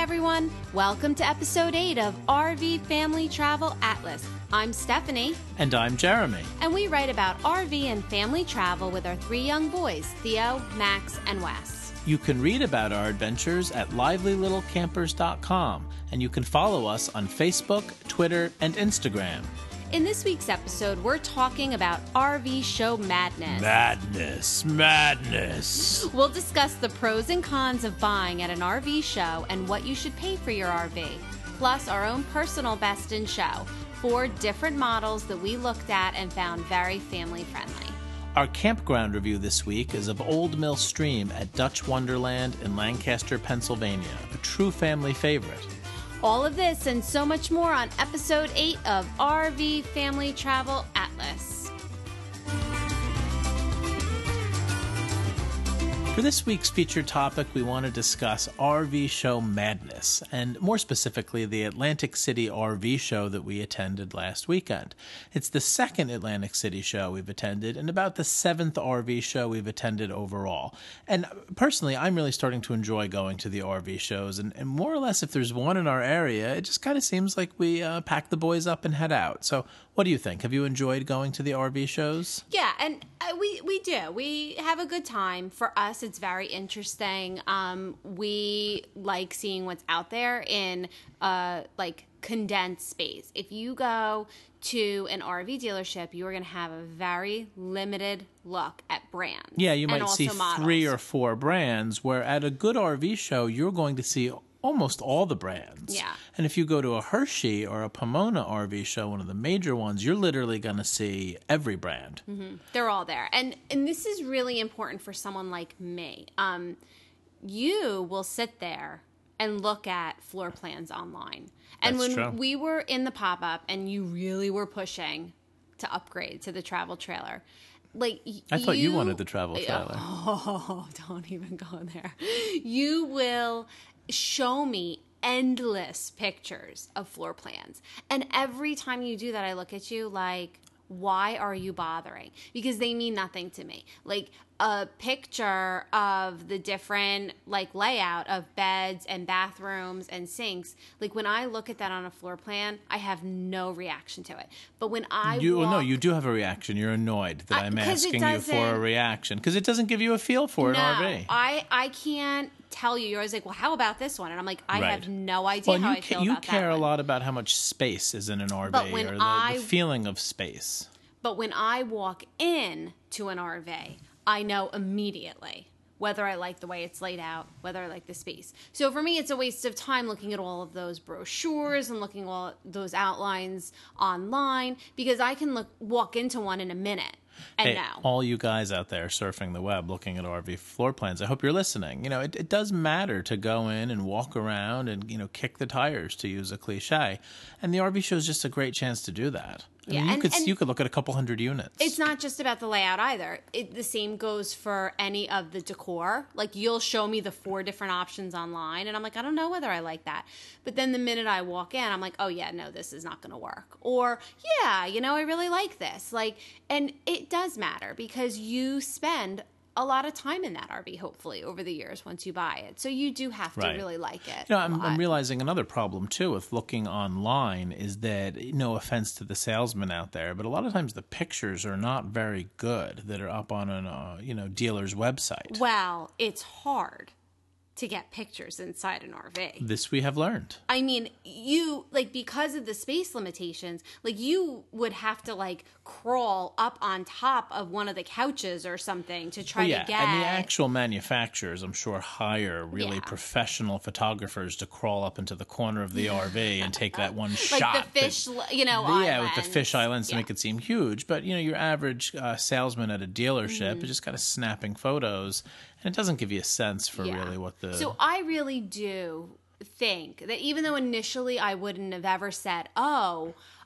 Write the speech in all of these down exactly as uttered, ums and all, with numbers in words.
everyone. Welcome to episode eight of R V Family Travel Atlas. I'm Stephanie. And I'm Jeremy. And we write about R V and family travel with our three young boys, Theo, Max, and Wes. You can read about our adventures at lively little campers dot com, and you can follow us on Facebook, Twitter, and Instagram. In this week's episode, we're talking about R V show madness. Madness, madness. We'll discuss the pros and cons of buying at an R V show and what you should pay for your R V, plus our own personal best in show, four different models that we looked at and found very family-friendly. Our campground review this week is of Old Mill Stream at Dutch Wonderland in Lancaster, Pennsylvania, a true family favorite. All of this and so much more on episode eight of R V Family Travel Atlas. For this week's featured topic, we want to discuss R V show madness, and more specifically, the Atlantic City R V show that we attended last weekend. It's the second Atlantic City show we've attended, and about the seventh R V show we've attended overall. And personally, I'm really starting to enjoy going to the R V shows, and, and more or less, if there's one in our area, it just kind of seems like we uh, pack the boys up and head out. So what do you think? Have you enjoyed going to the R V shows? Yeah, and uh, we, we do. We have a good time. For us, it's very interesting. Um, we like seeing what's out there in uh, like condensed space. If you go to an R V dealership, you are going to have a very limited look at brands. Yeah, you might see models. three or four brands, where at a good R V show, you're going to see almost all the brands. Yeah. And if you go to a Hershey or a Pomona R V show, one of the major ones, you're literally going to see every brand. Mm-hmm. They're all there. And and this is really important for someone like me. Um, you will sit there and look at floor plans online. And That's when true. we were in the pop-up and you really were pushing to upgrade to the travel trailer, like I thought you, you wanted the travel trailer. Oh, don't even go there. You will show me endless pictures of floor plans. And every time you do that, I look at you like, why are you bothering? Because they mean nothing to me. Like a picture of the different like layout of beds and bathrooms and sinks. Like when I look at that on a floor plan, I have no reaction to it. But when I You walk, no, you do have a reaction. You're annoyed that I- I'm 'cause it asking you for a doesn't- reaction because it doesn't give you a feel for an no, R V. I I can't tell you. You're always like, well, how about this one? And I'm like, I Right. have no idea Well, how you I ca- feel you about care that a one. lot about how much space is in an R V But when or the, I- the feeling of space. But when I walk in to an R V, I know immediately whether I like the way it's laid out, whether I like the space. So for me, it's a waste of time looking at all of those brochures and looking at all those outlines online because I can look walk into one in a minute and Hey, know. all you guys out there surfing the web looking at R V floor plans, I hope you're listening. You know, it, it does matter to go in and walk around and, you know, kick the tires, to use a cliche. And the R V show is just a great chance to do that. I Yeah, mean, you and- could and- you could look at a couple hundred units. It's not just about the layout either. It, the same goes for any of the decor. Like you'll show me the four different options online and I'm like, I don't know whether I like that. But then the minute I walk in, I'm like, oh yeah, no, this is not going to work. Or yeah, you know, I really like this. Like, and it does matter because you spend a lot of time in that R V, hopefully, over the years once you buy it. So you do have to Right. really like it. You know, a I'm, lot. I'm realizing another problem, too, with looking online is that, no offense to the salesman out there, but a lot of times the pictures are not very good that are up on an, uh, you know, dealer's website. Well, it's hard to get pictures inside an R V. This we have learned. I mean, you, like, because of the space limitations, like, you would have to, like, crawl up on top of one of the couches or something to try Well, yeah, to get... and the actual manufacturers, I'm sure, hire really Yeah. professional photographers to crawl up into the corner of the R V and take that one like shot. the fish, that- you know, yeah, islands. with the fish islands to Yeah. make it seem huge. But, you know, your average uh, salesman at a dealership Mm-hmm. is just kind of snapping photos, and it doesn't give you a sense for Yeah. really what the... So I really do think that even though initially I wouldn't have ever said, oh,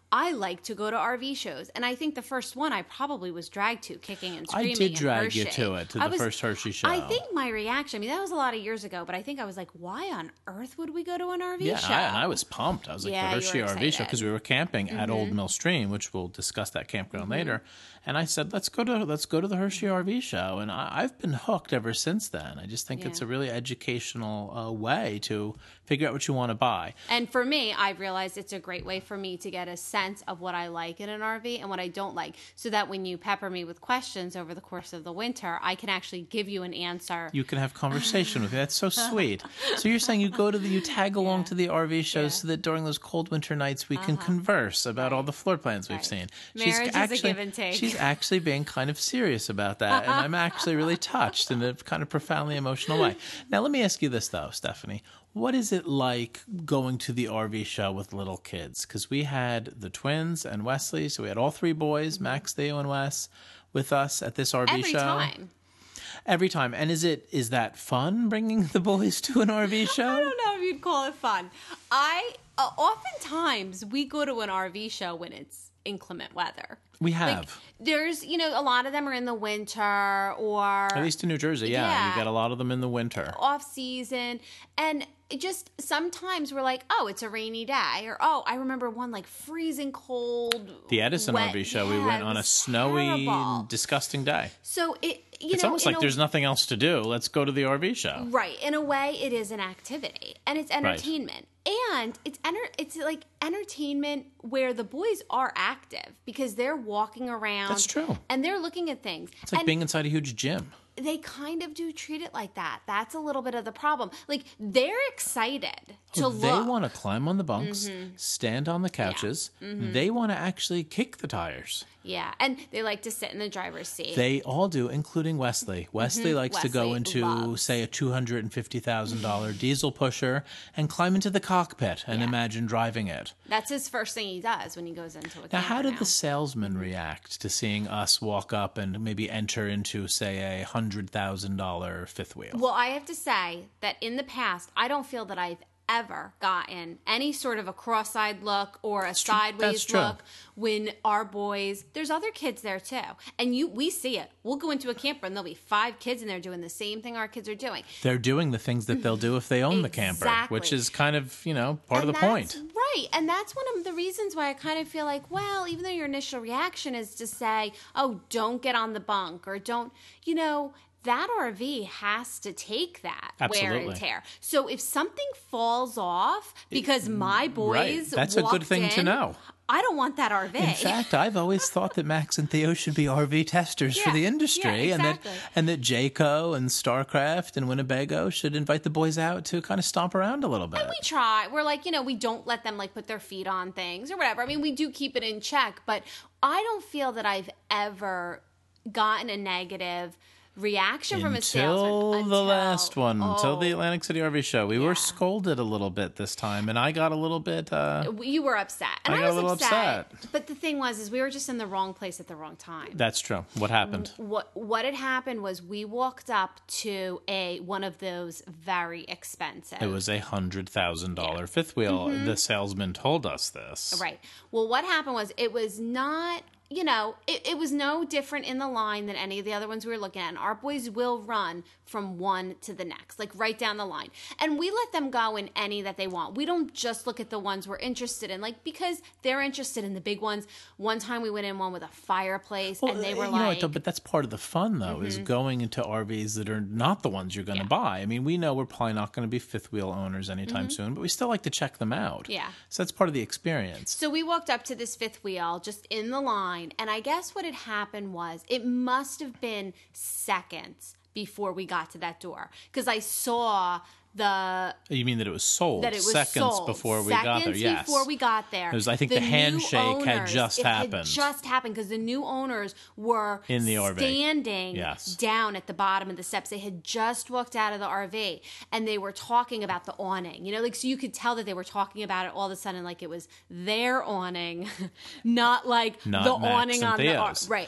I like to go to R V shows. And I think the first one I probably was dragged to, kicking and screaming. I did in drag Hershey. you to it, to I the was, first Hershey show. I think my reaction, I mean, that was a lot of years ago, but I think I was like, why on earth would we go to an R V yeah, show? I, and I was pumped. I was like, Yeah, the you Hershey were R V show, excited. because we were camping mm-hmm. at Old Mill Stream, which we'll discuss that campground Mm-hmm. later. And I said, let's go to let's go to the Hershey R V show. And I, I've been hooked ever since then. I just think Yeah. it's a really educational uh, way to figure out what you want to buy. And for me, I've realized it's a great way for me to get a sense of what I like in an R V and what I don't like, so that when you pepper me with questions over the course of the winter, I can actually give you an answer. You can have conversation with me. That's so sweet. So you're saying you go to the, you tag along Yeah. to the R V shows Yeah. so that during those cold winter nights we can converse about all the floor plans we've Right. seen. Marriage is a give and take. She's actually being kind of serious about that, and I'm actually really touched in a kind of profoundly emotional way. Now, let me ask you this, though, Stephanie. What is it like going to the R V show with little kids? Because we had the twins and Wesley, so we had all three boys, Max, Theo, and Wes, with us at this R V Every show. time. Every time. And is it is that fun, bringing the boys to an R V show? I don't know if you'd call it fun. I uh, oftentimes we go to an R V show when it's inclement weather. We have. Like, there's, you know, a lot of them are in the winter or At least in New Jersey, yeah. Yeah. You got a lot of them in the winter. off season. And it just sometimes we're like, oh, it's a rainy day. Or, oh, I remember one like freezing cold. The Edison wet. R V show, Yeah, we went it on a was snowy, terrible. disgusting day. So it, you It's know, almost in like a- there's nothing else to do. Let's go to the R V show. Right. In a way, it is an activity and it's entertainment. And it's enter- it's like entertainment where the boys are active because they're walking around. That's true. And they're looking at things. It's like and being inside a huge gym. they kind of do treat it like that. That's a little bit of the problem. Like, they're excited to Oh, look. they want to climb on the bunks, stand on the couches. They want to actually kick the tires. Yeah, and they like to sit in the driver's seat. They all do, including Wesley. Wesley likes to go Wesley into, loves. say, a two hundred fifty thousand dollars diesel pusher and climb into the cockpit and Yeah. imagine driving it. That's his first thing he does when he goes into a Now, how did now. the salesman react to seeing us walk up and maybe enter into, say, a one hundred thousand dollars fifth wheel? Well, I have to say that in the past, I don't feel that I've ever gotten any sort of a cross-eyed look or a sideways That's true. look when our boys, there's other kids there too. And you we see it. We'll go into a camper and there'll be five kids in there doing the same thing our kids are doing. They're doing the things that they'll do if they own the camper, Exactly. which is kind of, you know, part And of the that's- point. Right. And that's one of the reasons why I kind of feel like, well, even though your initial reaction is to say, oh, don't get on the bunk or don't, you know, that R V has to take that wear Absolutely. and tear. So if something falls off because my boys Right. That's a good walked thing to in, know. I don't want that R V. In fact, I've always thought that Max and Theo should be R V testers for Yeah, the industry, yeah, and that exactly. and that Jayco and Starcraft and Winnebago should invite the boys out to kind of stomp around a little bit. We try. We're like, you know, we don't let them like put their feet on things or whatever. I mean, we do keep it in check, but I don't feel that I've ever gotten a negative reaction from a salesman Until the last one, until the oh, Atlantic City R V show, we were scolded a little bit this time, and I got a little bit. Uh, you were upset, and I I, got a was little upset, upset. But the thing was, is we were just in the wrong place at the wrong time. that's true. What happened? what what had happened was we walked up to a one of those very expensive. It was a hundred thousand dollar fifth wheel. The salesman told us this. Right. Well, what happened was it was not, you know, it, it was no different in the line than any of the other ones we were looking at. And our boys will run from one to the next, like right down the line. And we let them go in any that they want. We don't just look at the ones we're interested in, like, because they're interested in the big ones. One time we went in one with a fireplace and they were you like, know what, but that's part of the fun, though, is going into R Vs that are not the ones you're going to Mm-hmm. Yeah. buy. I mean, we know we're probably not going to be fifth wheel owners anytime soon, but we still like to check them out. Mm-hmm. Yeah. So that's part of the experience. So we walked up to this fifth wheel just in the line, and I guess what had happened was it must have been seconds before we got to that door because I saw the You mean that it was sold that it was seconds sold. before we seconds got there? Yes. before we got there. It was, I think the new handshake had owners- just it happened. Had just happened because the new owners were In the R V. standing Yes. down at the bottom of the steps. They had just walked out of the R V and they were talking about the awning. You know, like so you could tell that they were talking about it all of a sudden like it was their awning, not like Not the Max awning and on the ar- Theo's. right.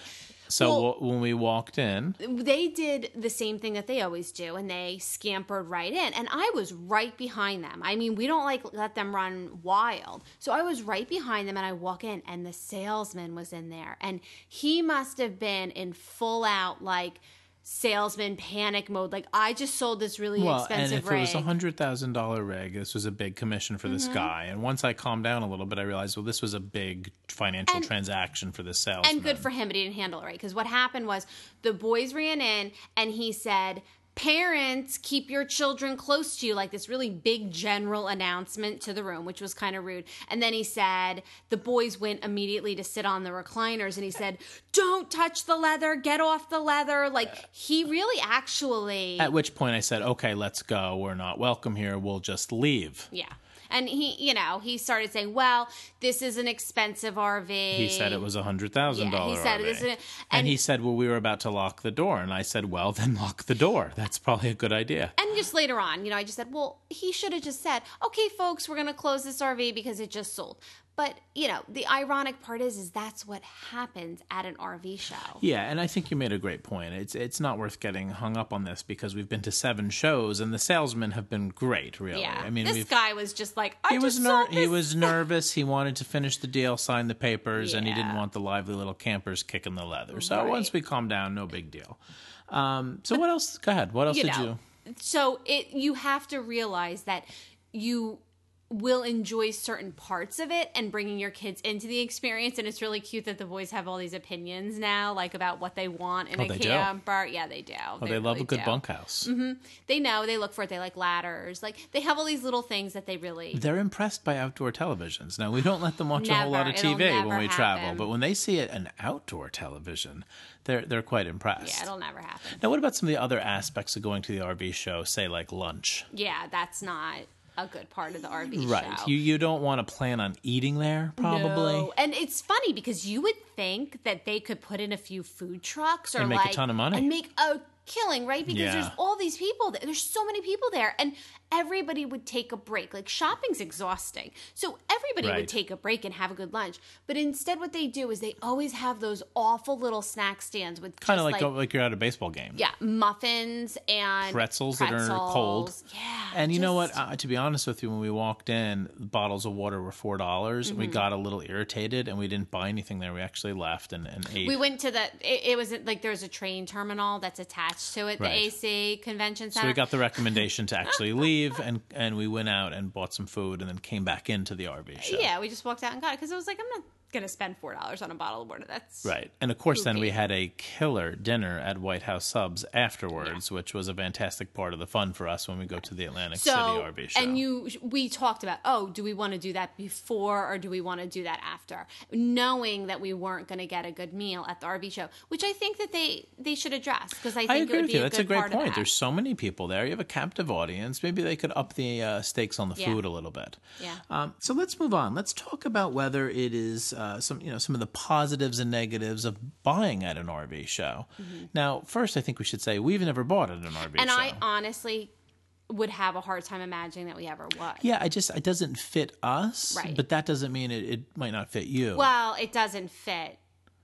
So Well, w- when we walked in, they did the same thing that they always do, and they scampered right in. And I was right behind them. I mean, we don't like let them run wild. So I was right behind them, and I walk in, and the salesman was in there. And he must have been in full out, like, salesman panic mode. Like, I just sold this really well, expensive and if rig. it was a hundred thousand dollar rig, this was a big commission for this Mm-hmm. guy. And once I calmed down a little bit, I realized, well, this was a big financial And- transaction for this salesman. And good for him, but he didn't handle it right. Because what happened was the boys ran in, and he said, parents, keep your children close to you, like this really big general announcement to the room, which was kind of rude. And then he said the boys went immediately to sit on the recliners, and he said, don't touch the leather, get off the leather. Like, he really actually... At which point I said, okay, let's go. We're not welcome here. We'll just leave. Yeah. And he, you know, he started saying, well, this is an expensive R V. He said it was a hundred thousand Yeah, dollar he said R V. this is a- and, and- he said, well, we were about to lock the door. And I said, well, then lock the door. That's probably a good idea. And just later on, you know, I just said, well, he should have just said, okay, folks, we're going to close this R V because it just sold. But, you know, the ironic part is, is that's what happens at an R V show. Yeah, and I think you made a great point. It's it's not worth getting hung up on this because we've been to seven shows and the salesmen have been great, really. Yeah. I mean, this we've, guy was just like, I he just was ner- sold this. he was nervous. He wanted to finish the deal, sign the papers, and he didn't Yeah. want the lively little campers kicking the leather. So Right. once we calmed down, no big deal. Um, so what else? Go ahead. What else you did know, you? So it you have to realize that you will enjoy certain parts of it and bringing your kids into the experience. And it's really cute that the boys have all these opinions now, like about what they want in Oh, a they do? camper. Yeah, they do. Oh, they, love really a good do. bunkhouse. They know, they look for it. They like ladders. Like, they have all these little things that they really... They're impressed by outdoor televisions. Now, we don't let them watch a whole lot of Never. T V It'll when never we travel, happen. but when they see it, an outdoor television, they're they're quite impressed. Yeah, it'll never happen. Now, what about some of the other aspects of going to the R V show, say like lunch? Yeah, that's not a good part of the R V Right. show. You you don't want to plan on eating there, probably. No. And it's funny because you would think that they could put in a few food trucks or And make a like ton of money. and make a killing, right? Because Yeah. there's all these people there. There's so many people there, and everybody would take a break. Like, shopping's exhausting, so everybody Right. would take a break and have a good lunch. But instead, what they do is they always have those awful little snack stands with Kind of just, like, like like you're at a baseball game. yeah, muffins and Pretzels that are cold. pretzels. Yeah, And you know what? just- Uh, to be honest with you, when we walked in, bottles of water were four dollars. Mm-hmm. We got a little irritated, and we didn't buy anything there. We actually left and, and ate. We went to the. It, it was like there's a train terminal that's attached to it, the Right. A C Convention So Center. we got the recommendation to actually leave, and, and we went out and bought some food, and then came back into the R V show. Yeah, we just walked out and got it because I was like, I'm not gonna spend four dollars on a bottle of water. That's Right. And of course, then we Poopy. had a killer dinner at White House Subs afterwards, which was a fantastic part of the fun for us when we go to the Atlantic So, City R V show. and you, we talked about, oh, do we want to do that before or do we want to do that after? Knowing that we weren't going to get a good meal at the R V show, which I think that they they should address because I think I it agree would with be you. a That's good a great part of point. that. There's so many people there. You have a captive audience. Maybe they could up the uh, stakes on the Yeah. food a little bit. Yeah. Um, so let's move on. Let's talk about whether it is uh, some, you know, some of the positives and negatives of buying at an R V show. Now, first, I think we should say we've never bought at an R V and show. I honestly would have a hard time imagining that we ever would. yeah, I just it doesn't fit us, Right. but that doesn't mean it, it might not fit you. Well, it doesn't fit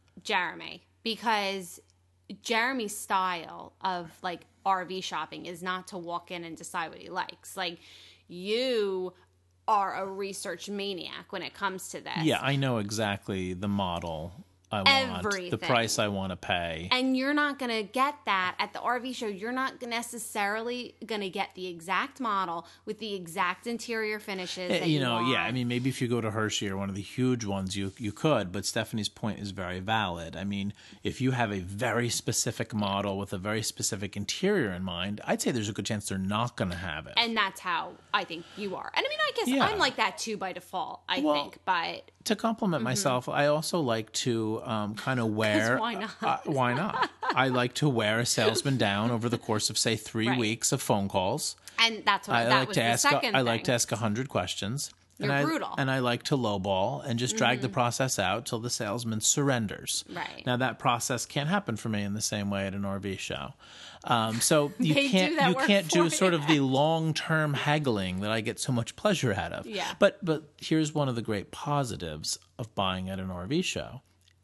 Jeremy because Jeremy's style of like R V shopping is not to walk in and decide what he likes. Like, you are a research maniac when it comes to this. Yeah, I know exactly the model I want, the Everything. price I want to pay. And you're not going to get that at the R V show. You're not necessarily going to get the exact model with the exact interior finishes. Eh, That you you know, want. yeah, I mean, maybe if you go to Hershey or one of the huge ones, you you could, but Stephanie's point is very valid. I mean, if you have a very specific model with a very specific interior in mind, I'd say there's a good chance they're not going to have it. And that's how I think you are. And I mean, I guess Yeah. I'm like that too by default, I Well, think. But to compliment myself, I also like to um, kind of wear. why not? Uh, why not? I like to wear a salesman down over the course of, say, three Right. weeks of phone calls. and that's what I that like was to the ask. second I like thing. to ask a hundred questions. You're and I, brutal. And I like to lowball and just drag the process out till the salesman surrenders. Right. Now that process can't happen for me in the same way at an R V show. Um, so you They do can't that you work can't do for sort you. of the long term haggling that I get so much pleasure out of. Yeah. But but here's one of the great positives of buying at an R V show is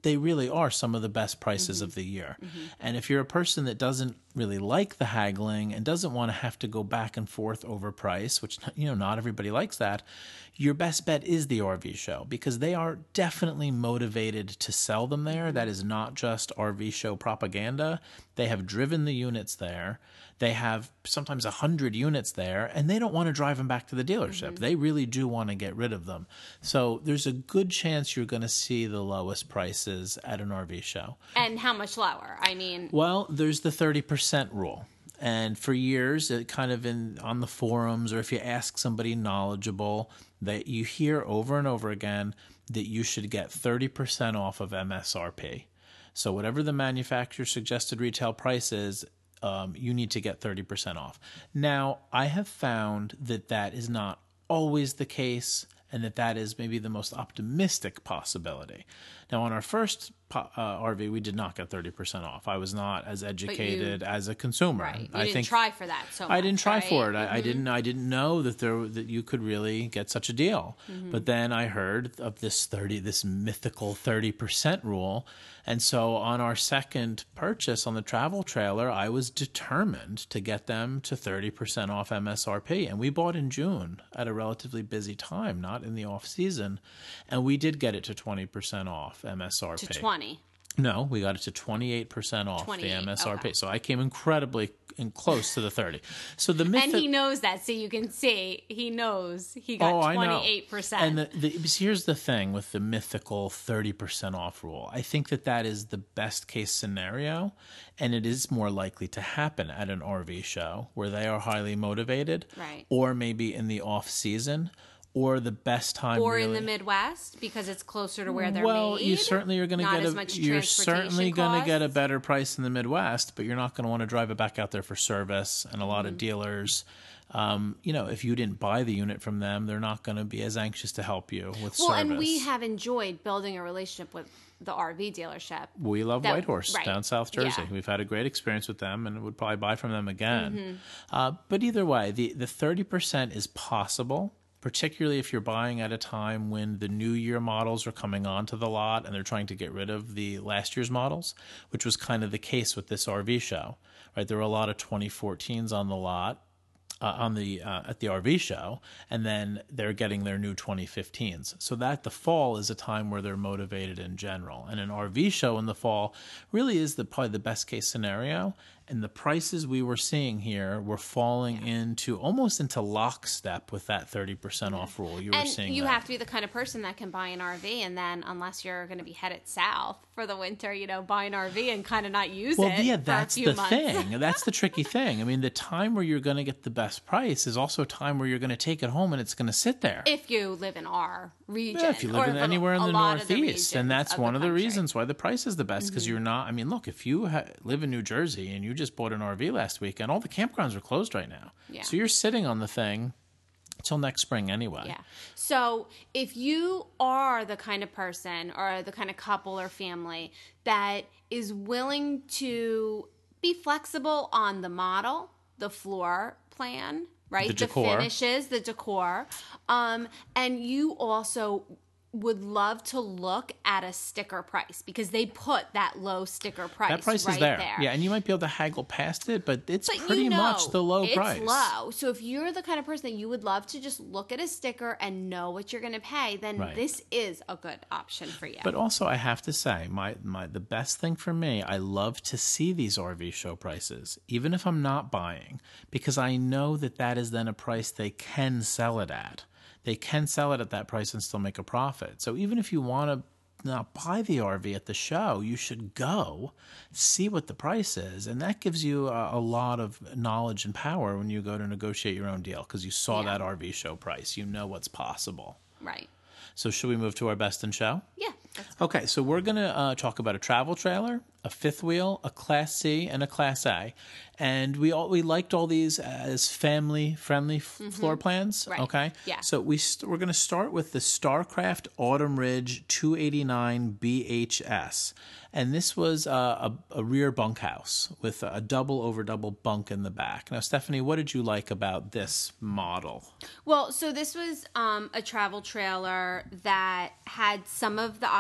they really are some of the best prices mm-hmm. of the year. Mm-hmm. And if you're a person that doesn't really like the haggling and doesn't want to have to go back and forth over price, which, you know, not everybody likes that, your best bet is the R V show, because they are definitely motivated to sell them there. That is not just R V show propaganda. They have driven the units there. They have sometimes one hundred units there, and they don't want to drive them back to the dealership. Mm-hmm. They really do want to get rid of them. So there's a good chance you're going to see the lowest prices at an R V show. And how much lower? I mean... Well, there's the thirty percent rule. And for years, it kind of in on the forums, or if you ask somebody knowledgeable, that you hear over and over again that you should get thirty percent off of M S R P. So whatever the manufacturer's suggested retail price is, um, you need to get thirty percent off. Now, I have found that that is not always the case, and that that is maybe the most optimistic possibility. Now, on our first uh, R V, we did not get thirty percent off. I was not as educated you, as a consumer. Right. You I didn't think try for that so much, I didn't try right? for it. I, mm-hmm. I didn't I didn't know that there that you could really get such a deal. Mm-hmm. But then I heard of this thirty this mythical thirty percent rule. And so on our second purchase on the travel trailer, I was determined to get them to thirty percent off M S R P. And we bought in June at a relatively busy time, not in the off season. And we did get it to twenty percent off M S R P. To twenty. No, we got it to twenty-eight percent off the M S R P. Okay. So I came incredibly in close to the thirty. So the myth and he knows that, so you can see he knows he got oh, twenty-eight percent. And the, the, here's the thing with the mythical thirty percent off rule. I think that that is the best case scenario, and it is more likely to happen at an R V show where they are highly motivated, right? Or maybe in the off season. Or the best time, or really. in the Midwest because it's closer to where they're well, made. Well, you certainly are going to get a you're certainly going to get a better price in the Midwest, but you're not going to want to drive it back out there for service. And a lot mm-hmm. of dealers, um, you know, if you didn't buy the unit from them, they're not going to be as anxious to help you with well, service. And we have enjoyed building a relationship with the R V dealership. We love that, Whitehorse right. down South Jersey. Yeah. We've had a great experience with them, and would probably buy from them again. Mm-hmm. Uh, but either way, the the thirty percent is possible. Particularly if you're buying at a time when the new year models are coming onto the lot and they're trying to get rid of the last year's models, which was kind of the case with this R V show, right? There were a lot of twenty fourteens on the lot, uh, on the uh, at the R V show, and then they're getting their new twenty fifteens. So that the fall is a time where they're motivated in general, and an R V show in the fall really is the probably the best case scenario. And the prices we were seeing here were falling into almost into lockstep with that thirty percent off rule. You were and seeing you that. have to be the kind of person that can buy an R V, and then unless you're going to be headed south for the winter, you know, buy an R V and kind of not use well, it. Well, yeah, for that's a few the months. thing. That's the tricky thing. I mean, the time where you're going to get the best price is also a time where you're going to take it home and it's going to sit there. If you live in our region. Yeah, if you live in anywhere in the Northeast. The and that's of one the of the country. reasons why the price is the best, because mm-hmm. you're not, I mean, look, if you ha- live in New Jersey and you just bought an R V last weekend, all the campgrounds are closed right now. Yeah. So you're sitting on the thing until next spring anyway. Yeah. So if you are the kind of person or the kind of couple or family that is willing to be flexible on the model, the floor plan, right? The The, decor. finishes, the decor. Um, and you also would love to look at a sticker price because they put that low sticker price. That price right is there. there. Yeah, and you might be able to haggle past it, but it's But pretty you know, much the low it's price. It's low. So if you're the kind of person that you would love to just look at a sticker and know what you're going to pay, then Right. this is a good option for you. But also, I have to say, my, my the best thing for me, I love to see these R V show prices, even if I'm not buying, because I know that that is then a price they can sell it at. They can sell it at that price and still make a profit. So even if you want to not buy the R V at the show, you should go see what the price is. And that gives you a, a lot of knowledge and power when you go to negotiate your own deal, because you saw Yeah. that R V show price. You know what's possible. right. So should we move to our best in show? Yeah. That's Okay, so we're going to uh, talk about a travel trailer, a fifth wheel, a Class C, and a Class A. And we all we liked all these as family-friendly f- mm-hmm. floor plans, Right. okay? Yeah. So we st- we're going to start with the StarCraft Autumn Ridge two eighty-nine B H S. And this was uh, a, a rear bunkhouse with a double over double bunk in the back. Now, Stephanie, what did you like about this model? Well, so this was um, a travel trailer that had some of the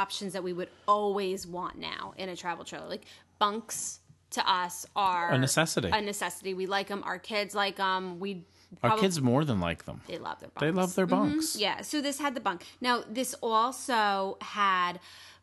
options that we would always want now in a travel trailer. Like bunks to us are A necessity. A necessity. We like them. Our kids like them. We Our probably, kids more than like them. they love their bunks. They love their bunks. Mm-hmm. Yeah. So this had the bunk. Now this also had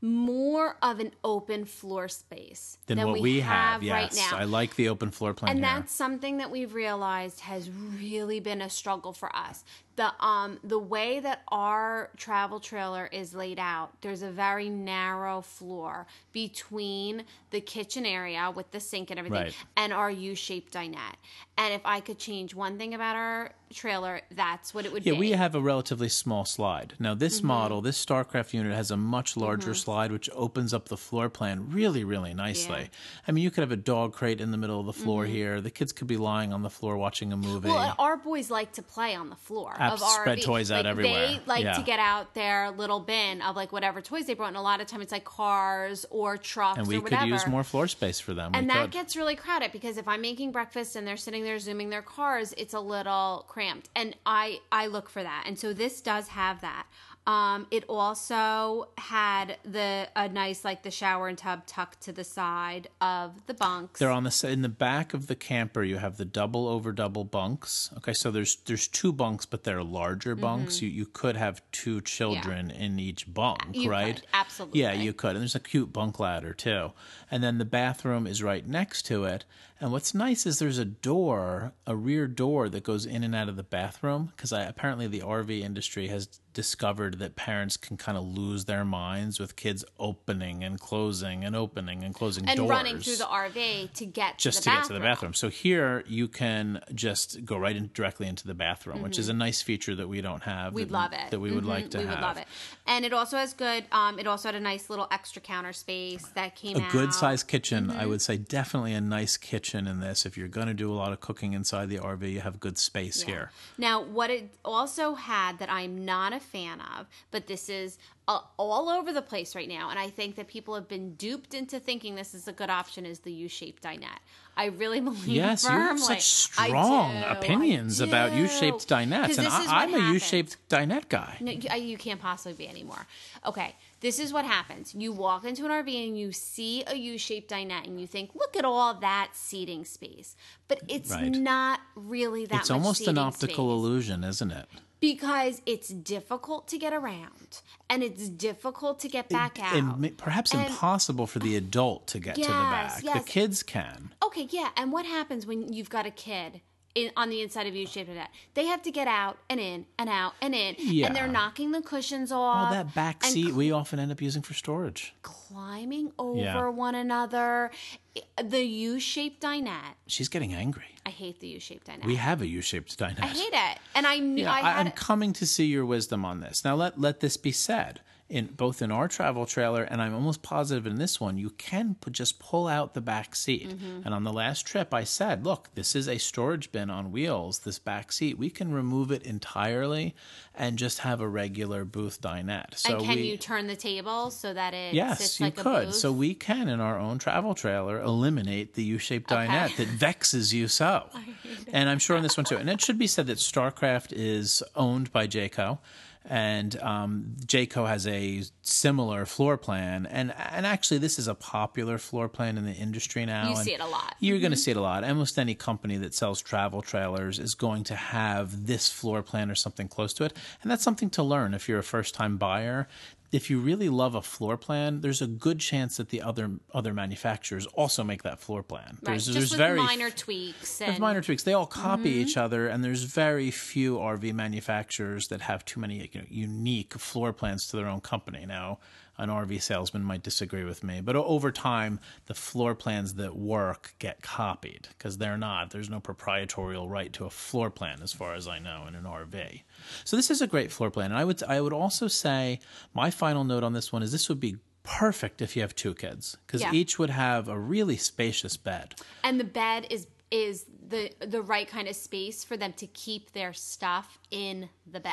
more of an open floor space Than, than what we, we have, have, yes. right now. I like the open floor plan And here. that's something that we've realized has really been a struggle for us. The um the way that our travel trailer is laid out, there's a very narrow floor between the kitchen area with the sink and everything Right. and our U-shaped dinette. And if I could change one thing about our trailer, that's what it would Yeah, be. we have a relatively small slide. Now, this Mm-hmm. model, this StarCraft unit, has a much larger slide, which opens up the floor plan really, really nicely. Yeah. I mean, you could have a dog crate in the middle of the floor here. The kids could be lying on the floor watching a movie. Well, and our boys like to play on the floor Apps of our spread R V. toys out Like, everywhere. They like Yeah. to get out their little bin of like whatever toys they brought, and a lot of time it's like cars or trucks and we or could whatever. use more floor space for them. and we that could. gets really crowded because if I'm making breakfast and they're sitting there zooming their cars, it's a little cramped, and I I look for that. And so this does have that. Um, it also had the a nice like the shower and tub tucked to the side of the bunks. They're on the s- in the back of the camper. You have the double over double bunks. Okay, so there's there's two bunks, but they're larger bunks. You you could have two children in each bunk, You right? could, absolutely. Yeah, you could. And there's a cute bunk ladder too. And then the bathroom is right next to it. And what's nice is there's a door, a rear door that goes in and out of the bathroom because apparently the R V industry has discovered that parents can kind of lose their minds with kids opening and closing and opening and closing and doors. running through the R V to get just to to the get to the bathroom. So here you can just go right in, directly into the bathroom, which is a nice feature that we don't have. We'd that, love it. That we would Mhm, like to we have. would love it. And it also has good, um, it also had a nice little extra counter space that came A out. good sized kitchen. Mm-hmm. I would say definitely a nice kitchen in this. If you're going to do a lot of cooking inside the R V, you have good space Yeah. here. Now, what it also had that I'm not a fan of, but this is uh, all over the place right now, and I think that people have been duped into thinking this is a good option, is the U-shaped dinette. I really believe Yes, you have firmly. such I strong do, opinions I about do. U-shaped 'Cause dinettes, and this is I, what I'm a happens. U-shaped dinette guy. No, you, you can't possibly be anymore. Okay, this is what happens. You walk into an R V and you see a U-shaped dinette and you think, look at all that seating space. But it's Right. not really that It's much almost an seating optical space. illusion, isn't it? Because it's difficult to get around and it's difficult to get back out. And ma- perhaps And- impossible for the adult to get to the Yes, back. yes. The kids can. Okay, yeah. And what happens when you've got a kid in, on the inside of U-shaped dinette? They have to get out and in and out and in. Yeah. And they're knocking the cushions All off. that back and seat we often end up using for storage. climbing over Yeah. one another. The U-shaped dinette. She's getting angry. I hate the U-shaped dinette. We have a U-shaped dinette. I hate it. And I knew Yeah, I I, had I'm coming to see your wisdom on this. Now, let let this be said. In both in our travel trailer and I'm almost positive in this one, you can put, just pull out the back seat. Mm-hmm. And on the last trip, I said, "Look, this is a storage bin on wheels. This back seat, we can remove it entirely and just have a regular booth dinette." So and can we, you turn the table so that it Yes, sits you like a could. booth? So we can, in our own travel trailer, eliminate the U-shaped dinette that vexes you so. And I'm sure in this one too. And it should be said that StarCraft is owned by Jayco. And um, Jayco has a similar floor plan, and and actually this is a popular floor plan in the industry now. You and see it a lot. You're going to see it a lot. Almost any company that sells travel trailers is going to have this floor plan or something close to it, and that's something to learn if you're a first-time buyer. If you really love a floor plan, there's a good chance that the other other manufacturers also make that floor plan. Right. There's, Just there's with very minor tweaks. there's And, minor tweaks. They all copy each other, and there's very few R V manufacturers that have too many you know, unique floor plans to their own company. Now, an R V salesman might disagree with me, but o- over time, the floor plans that work get copied because they're not. There's no proprietorial right to a floor plan, as far as I know, in an R V. So this is a great floor plan, and I would I would also say my final note on this one is this would be perfect if you have two kids because Yeah. each would have a really spacious bed. and the bed is is the the right kind of space for them to keep their stuff in the bed.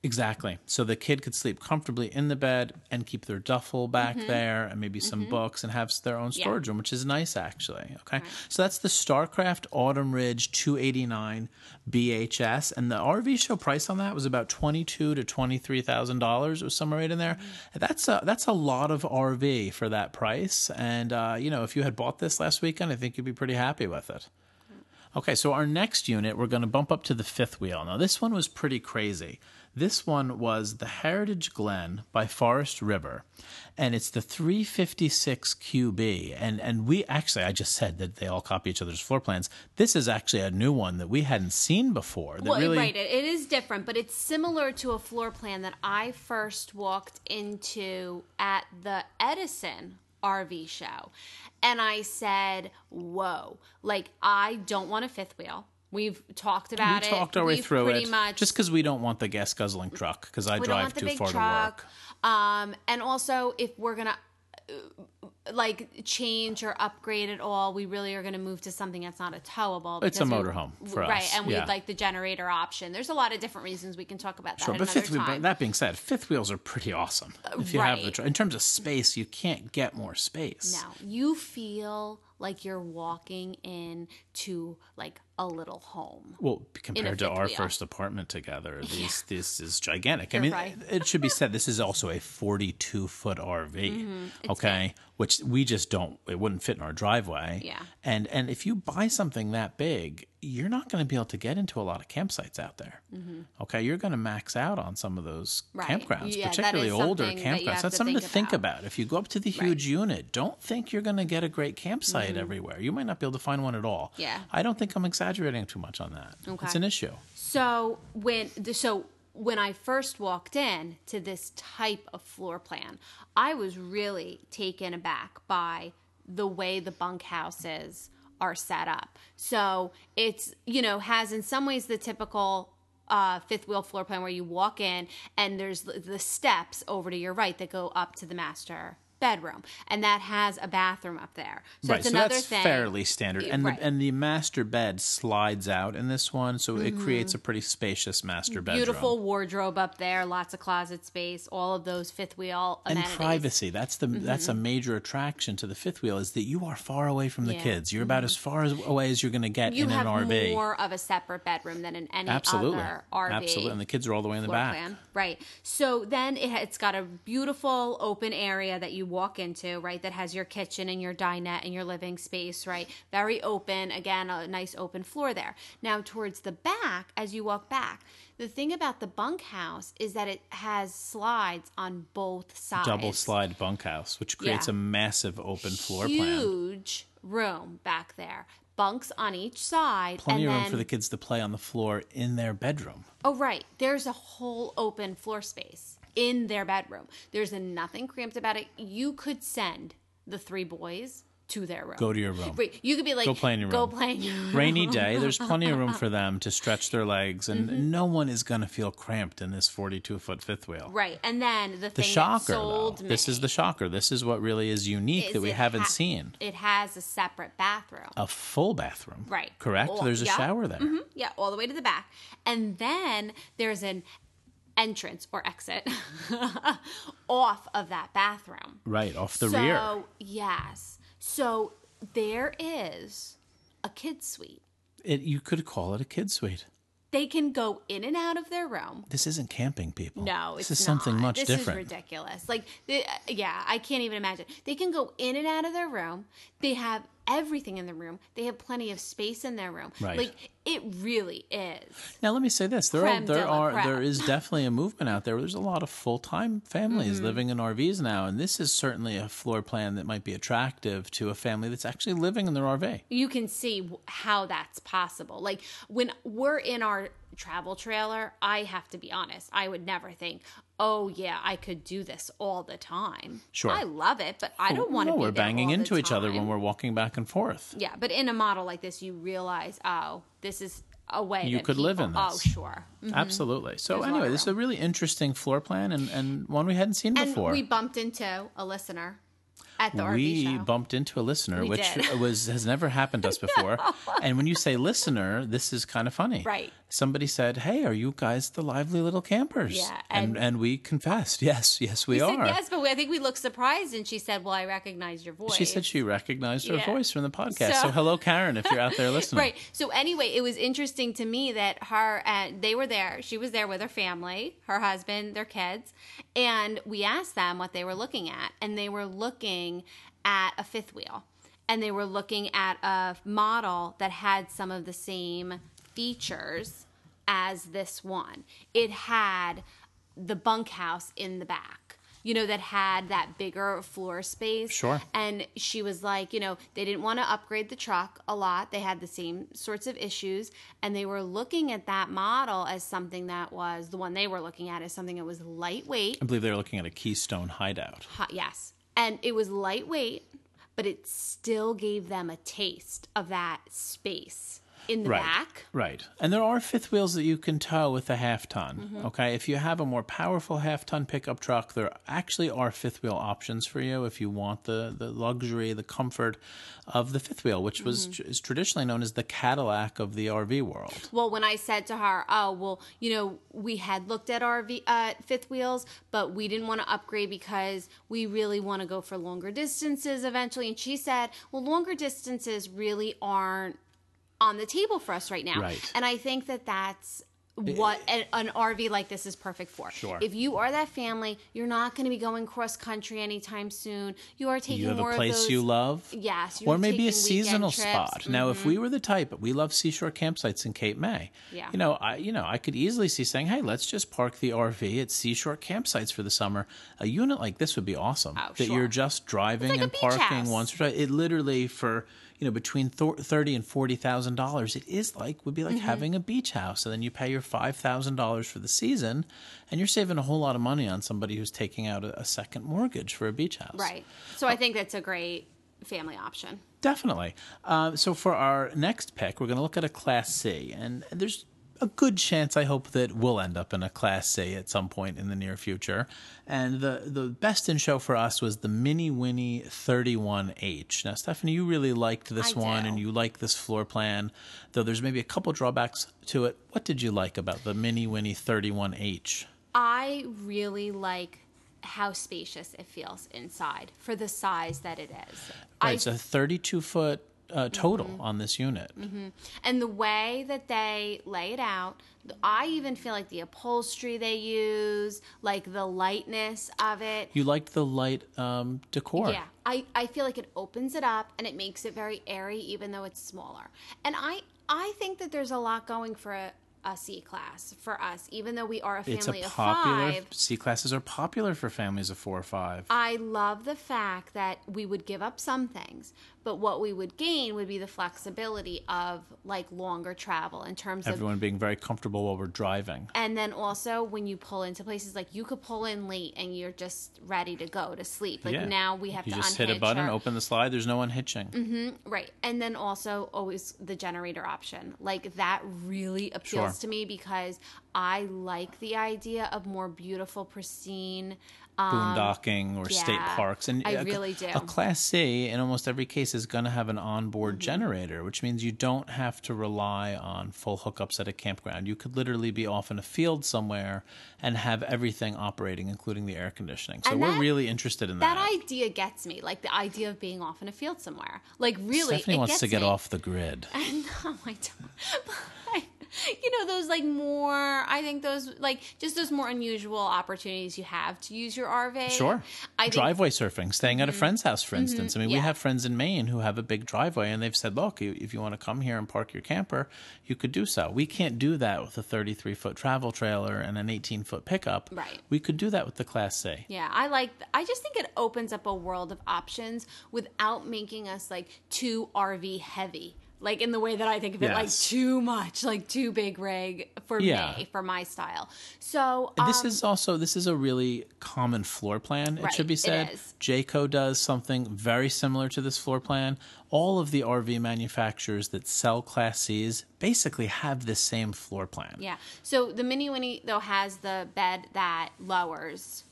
Exactly. So the kid could sleep comfortably in the bed and keep their duffel back Mm-hmm. there and maybe some books and have their own Yeah. storage room, which is nice, actually. Okay. Right. So that's the StarCraft Autumn Ridge two eighty-nine B H S. And the R V show price on that was about twenty-two thousand to twenty-three thousand dollars. It was somewhere right in there. Mm-hmm. That's a, that's a lot of R V for that price. And, uh, you know, if you had bought this last weekend, I think you'd be pretty happy with it. Okay, so our next unit, we're going to bump up to the fifth wheel. Now, this one was pretty crazy. This one was the Heritage Glen by Forest River, and it's the three fifty-six Q B. And and we actually, I just said that they all copy each other's floor plans. This is actually a new one that we hadn't seen before. That Well, really, right. It, it is different, but it's similar to a floor plan that I first walked into at the Edison R V show. And I said, whoa, like, I don't want a fifth wheel. We've talked about we it. talked our way We've through pretty it. Much, Just because we don't want the gas guzzling truck, because I we don't drive want the too big far truck. to work. Um, and also, if we're going to uh, like change or upgrade it all, we really are going to move to something that's not a towable. It's a because we- motorhome for right, us, and we yeah. would like the generator option. There's a lot of different reasons we can talk about that Sure, at but another fifth wheel, time. that being said, fifth wheels are pretty awesome. If you have the right. tr- in terms of space, you can't get more space. Now, you feel like you're walking into like a little home. Well, compared to fifth our wheel. first apartment together, these, this is gigantic. I You're mean, right. it should be said, this is also a forty-two foot R V, Mm-hmm. It's okay? Which we just don't, it wouldn't fit in our driveway. Yeah. And and if you buy something that big, you're not going to be able to get into a lot of campsites out there. Okay, you're going to max out on some of those Right. campgrounds, Yeah, that particularly is older something that you campgrounds. have That's to something to think think about. about. If you go up to the huge unit, don't think you're going to get a great campsite everywhere. You might not be able to find one at all. Mm-hmm. Yeah. I don't think I'm exaggerating too much on that. Okay. It's an issue. So when so when I first walked in to this type of floor plan, I was really taken aback by the way the bunkhouses are set up. So it's, you know, has in some ways the typical uh, fifth wheel floor plan where you walk in and there's the the steps over to your right that go up to the master bedroom, and that has a bathroom up there. So right, it's so another that's thing. fairly standard, and Right. the and the master bed slides out in this one, so it creates a pretty spacious master bedroom. Beautiful wardrobe up there, lots of closet space, all of those fifth wheel and amenities. privacy. That's the that's a major attraction to the fifth wheel, is that you are far away from the Yeah. kids. You're about as far as, away as you're going to get You in have an R V. more of a separate bedroom than in any Absolutely, other R V. absolutely, and the kids are all the way in the floor back. plan. Right. So then it, it's got a beautiful open area that you walk into, right, that has your kitchen and your dinette and your living space, right? Very open. Again, a nice open floor there. Now, towards the back, as you walk back, the thing about the bunkhouse is that it has slides on both sides. Double slide bunkhouse, which creates Yeah. a massive open floor plan. Huge room back there. Bunks on each side. Plenty and of then, room for the kids to play on the floor in their bedroom. Oh, right. There's a whole open floor space in their bedroom. There's nothing cramped about it. You could send the three boys to their room. Go to your room. Right. You could be like, Go play in your Go room. play in your room. Rainy day, there's plenty of room for them to stretch their legs, and Mm-hmm. no one is going to feel cramped in this forty-two foot fifth wheel. Right. And then the, The thing shocker, that sold though, me this is the shocker. This is what really is unique is that we it haven't ha- seen. It has a separate bathroom. A full bathroom. Right. Correct? All- There's a yeah. shower there. Mhm. Yeah, all the way to the back. And then there's an entrance or exit off of that bathroom. Right, off the so, rear. yes. So there is a kid's suite. It, you could call it a kid suite. They can go in and out of their room. This isn't camping, people. No, this it's is something not. much this different. This is ridiculous. Like, they, yeah, I can't even imagine. They can go in and out of their room. They have everything in the room. They have plenty of space in their room. Right. Like, it really is. Now, let me say this: there are Creme de there la are creme. there is definitely a movement out there where there's a lot of full time families Mm-hmm. living in R Vs now, and this is certainly a floor plan that might be attractive to a family that's actually living in their R V. You can see w- how that's possible. Like, when we're in our travel trailer, I have to be honest, I would never think, oh yeah, I could do this all the time. Sure. I love it, but I don't want to No, be we're there banging all the into each other when time. we're walking back and forth. Yeah, but in a model like this, you realize, oh, this is a way You that could live people- in Oh, this. sure. Mhm. Absolutely. So There's a lot anyway, of this is a really interesting floor plan and, and one we hadn't seen And before. we bumped into a listener At the R V we show. bumped into a listener, We which did. was has never happened to us before. And when you say listener, this is kind of funny. Right. Somebody said, "Hey, are you guys the lively little campers?" Yeah, and and- and we confessed, yes, yes, we We are. said yes, but we, I think we looked surprised, and she said, "Well, I recognize your voice." She said she recognized her Yeah. voice from the podcast. So, So- hello, Karen, if you're out there listening. Right. So anyway, it was interesting to me that her and they were there. She was there with her family, her husband, their kids, and we asked them what they were looking at, and they were looking at a fifth wheel, and they were looking at a model that had some of the same features as this one. It had the bunkhouse in the back, you know, that had that bigger floor space. Sure. And she was like, you know, they didn't want to upgrade the truck a lot. They had the same sorts of issues. And they were looking at that model as something that was, the one they were looking at as something that was lightweight. I believe they were looking at a Keystone hideout. Hot, yes. And it was lightweight, but it still gave them a taste of that space in the Right. back. Right. And there are fifth wheels that you can tow with a half ton. Mm-hmm. Okay. If you have a more powerful half ton pickup truck, there actually are fifth wheel options for you if you want the, the luxury, the comfort of the fifth wheel, which was Mm-hmm. is traditionally known as the Cadillac of the R V world. Well, when I said to her, "Oh, well, you know, we had looked at R V uh, fifth wheels, but we didn't want to upgrade because we really want to go for longer distances eventually," and she said, "Well, longer distances really aren't on the table for us right now." Right. And I think that that's what an, an R V like this is perfect for. Sure. If you are that family, you're not going to be going cross country anytime soon. You are taking You have more a of place those, you love? Yes. Or you're maybe taking a seasonal weekend trips. spot. Now, if we were the type, we love seashore campsites in Cape May. Yeah. You know, I you know, I could easily see saying, "Hey, let's just park the R V at seashore campsites for the summer." A unit like this would be awesome. Oh, that sure. you're just driving like a and beach parking house. once or twice. It literally for you know between th- thirty and forty thousand dollars, it is like would be Mm-hmm. like having a beach house, and then you pay your five thousand dollars for the season, and you're saving a whole lot of money on somebody who's taking out a, a second mortgage for a beach house. Right. So I think that's a great family option. Definitely. Uh, so for our next pick, we're going to look at a Class C, and there's a good chance, I hope, that we'll end up in a Class C at some point in the near future. And the, the best in show for us was the Mini Winnie thirty-one H. Now, Stephanie, you really liked this I one, do. and you like this floor plan, though there's maybe a couple drawbacks to it. What did you like about the Mini Winnie thirty-one H? I really like how spacious it feels inside for the size that it is. Right, I, it's a thirty-two foot uh, total on this unit. and the way that they lay it out, I even feel like the upholstery they use, like the lightness of it. You liked the light um, decor. Yeah, I, I feel like it opens it up and it makes it very airy, even though it's smaller. And I I think that there's a lot going for a, a C class for us, even though we are a It's a family of popular, five. C classes are popular for families of four or five. I love the fact that we would give up some things, but what we would gain would be the flexibility of like longer travel in terms of. Everyone being very comfortable while we're driving. And then also when you pull into places, like you could pull in late and you're just ready to go to sleep. Like Yeah. now we have You to just unhitch hit a button, our- open the slide, there's no unhitching. Mm-hmm, right. And then also always the generator option. Like that really appeals Sure. to me because I like the idea of more beautiful, pristine. Um, Boondocking or state yeah, parks. And I a, really do. A Class C, in almost every case, is going to have an onboard Mm-hmm. generator, which means you don't have to rely on full hookups at a campground. You could literally be off in a field somewhere and have everything operating, including the air conditioning. So And we're that- really interested in that. That idea gets me, like the idea of being off in a field somewhere. Like really, Stephanie it wants gets to get me. off the grid. No, I don't. But, you know, those like more, I think those like just those more unusual opportunities you have to use your R V. Sure. I think, Driveway surfing, staying at a friend's house, for instance. I mean, we yeah. have friends in Maine who have a big driveway, and they've said, look, you- if you want to come here and park your camper, you could do so. We can't do that with a thirty-three foot travel trailer and an eighteen foot pickup. Right. We could do that with the Class C. Yeah, I like, I just think it opens up a world of options without making us like too R V heavy. Like in the way that I think of it, like Yes. too much, like too big rig for Yeah. me, for my style. So This um, is also this is a really common floor plan. It Right, should be it said. is. Jayco does something very similar to this floor plan. All of the R V manufacturers that sell Class Cs basically have this same floor plan. yeah. So the Mini Winnie though has the bed that lowers.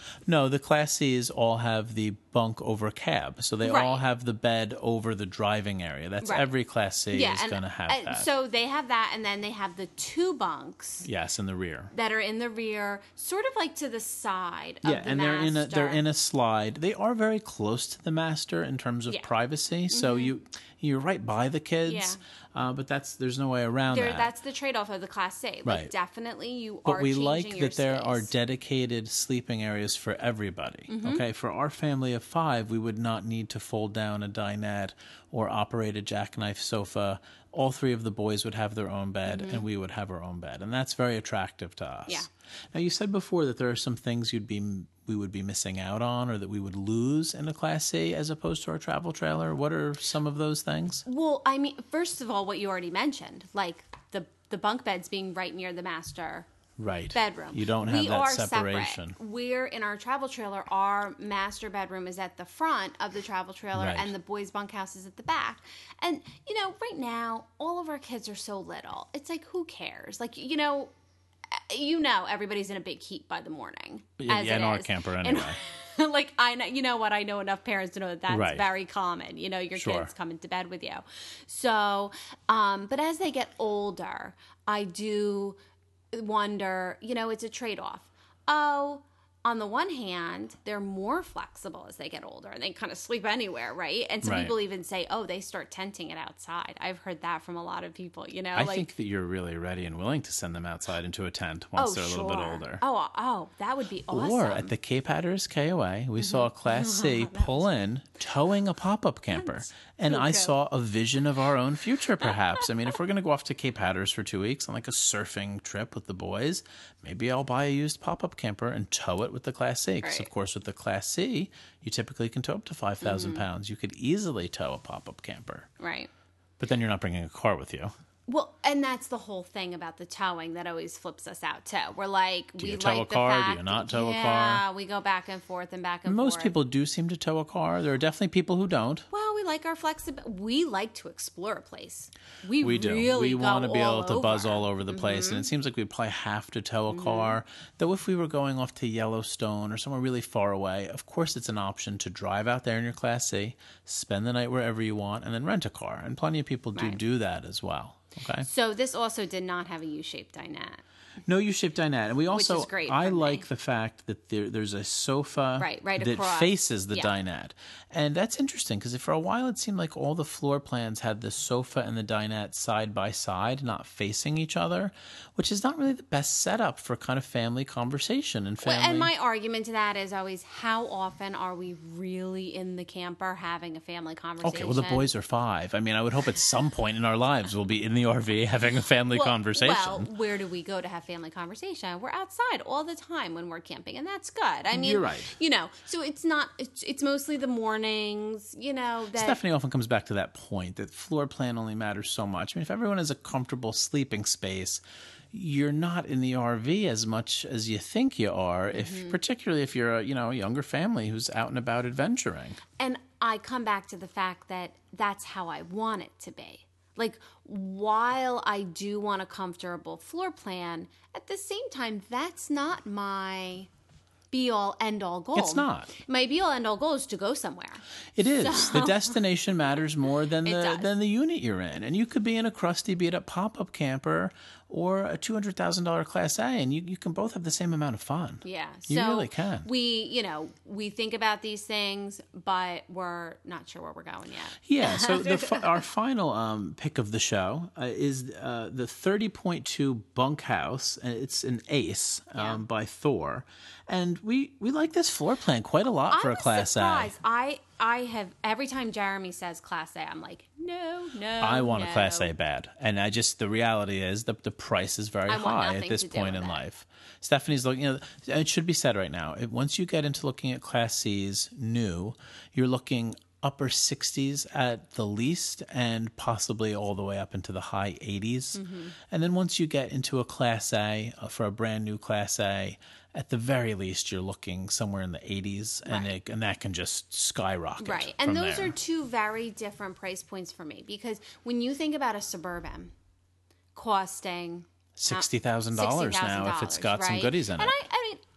No, the Class C's all have the bunk over cab. So they Right. all have the bed over the driving area. That's Right. every Class C Yeah, is and, going to have and that. so they have that, and then they have the two bunks Yes, in the rear. that are in the rear, sort of like to the side of Yeah, the and they're in a they're master. in a slide. They are very close to the master in terms of Yeah. Mm-hmm. privacy. So you you're right by the kids. Yeah. Uh, but that's there's no way around There, that. that's the trade-off of the Class C. Like, Right. definitely you But are we changing like your that there are space. dedicated sleeping areas for everybody. Mm-hmm. Okay, for our family of five, we would not need to fold down a dinette or operate a jackknife sofa. All three of the boys would have their own bed, and we would have our own bed, and that's very attractive to us. Mm-hmm. Yeah. Now, you said before that there are some things you'd be we would be missing out on, or that we would lose in a Class C as opposed to our travel trailer. What are some of those things? Well, I mean, first of all, what you already mentioned, like the the bunk beds being right near the master Right. bedroom. You don't have we that are separation. Separate. We're in our travel trailer. Our master bedroom is at the front of the travel trailer, Right. and the boys' bunkhouse is at the back. And you know, right now, all of our kids are so little. It's like, who cares? Like, you know, you know, everybody's in a big heat by the morning. Yeah, as yeah, it in our is. camper And- anyway. like I know, you know what? I know enough parents to know that that's Right. very common. You know, your Sure. kids coming to bed with you. So, um, but as they get older, I do wonder. You know, it's a trade-off. Oh, on the one hand, they're more flexible as they get older, and they kind of sleep anywhere, right? And some Right. people even say, "Oh, they start tenting it outside." I've heard that from a lot of people. You know, I like, think that you're really ready and willing to send them outside into a tent once oh, they're a sure. little bit older. Oh, oh, that would be awesome. Or at the Cape Hatteras K O A, we saw a Mm-hmm. Class C pull in, towing a pop-up camper. And so I cute. saw a vision of our own future, perhaps. I mean, if we're going to go off to Cape Hatteras for two weeks on like a surfing trip with the boys, maybe I'll buy a used pop-up camper and tow it with the Class C. Because, Right. of course, with the Class C, you typically can tow up to five thousand Mm-hmm. pounds. You could easily tow a pop-up camper. right. But then you're not bringing a car with you. Well, and that's the whole thing about the towing that always flips us out too. We're like, Do we you tow like a car? the Do fact, you not tow a yeah, car? we go back and forth and back and Most forth. people do seem to tow a car. There are definitely people who don't. Well, we like our flexibility. We like to explore a place. We, We do. really we go want to be all able to buzz over. all over the place, and it seems like we'd probably have to tow a car. Though if we were going off to Yellowstone or somewhere really far away, of course it's an option to drive out there in your Class C, spend the night wherever you want, and then rent a car. And plenty of people do Right. do that as well. Okay. So this also did not have a U-shaped dinette. No U-shaped dinette, and we also is great I for me. like the fact that there, there's a sofa Right, right that across. faces the Yeah. dinette, and that's interesting because for a while it seemed like all the floor plans had the sofa and the dinette side by side, not facing each other, which is not really the best setup for kind of family conversation and family. Well, and my argument to that is always, how often are we really in the camper having a family conversation? Okay, well the boys are five. I mean, I would hope at some point in our lives we'll be in the R V having a family well, conversation. Well, where do we go to have family conversation? We're outside all the time when we're camping, and that's good. I mean, You're right. You know, so it's not. It's, it's mostly the mornings. You know that. Stephanie often comes back to that point that floor plan only matters so much. I mean, if everyone has a comfortable sleeping space, you're not in the R V as much as you think you are, if Mm-hmm. particularly if you're a, you know, a younger family who's out and about adventuring. And I come back to the fact that that's how I want it to be. Like, while I do want a comfortable floor plan, at the same time, that's not my be all end all goal. It's not. My be all end all goal is to go somewhere. It is. The destination matters more than It the does. than the unit you're in. And you could be in a crusty beat up pop up camper or a two hundred thousand dollar Class A, and you, you can both have the same amount of fun. Yeah. You so really can. We, you know, we think about these things, but we're not sure where we're going yet. Yeah, so the, fi- our final um, pick of the show uh, is uh, the thirty point two bunkhouse. and It's an Ace um, Yeah. by Thor. And we, we like this floor plan quite a lot for I a was Class surprised. I I have every time Jeremy says Class A, I'm like, no, no. A. I want no. a Class A bad. And I just, the reality is that the price is very I want high at nothing this to do point with in it. life. Stephanie's looking, you know, it should be said right now, it, once you get into looking at Class C's new, you're looking upper sixties at the least and possibly all the way up into the high eighties. Mm-hmm. And then once you get into a Class A, uh, for a brand new Class A, at the very least you're looking somewhere in the eighties, and, Right. it, and that can just skyrocket. Right. And from those there. are two very different price points for me, because when you think about a Suburban costing sixty thousand dollars now if it's got some right? goodies in and it. I, I mean,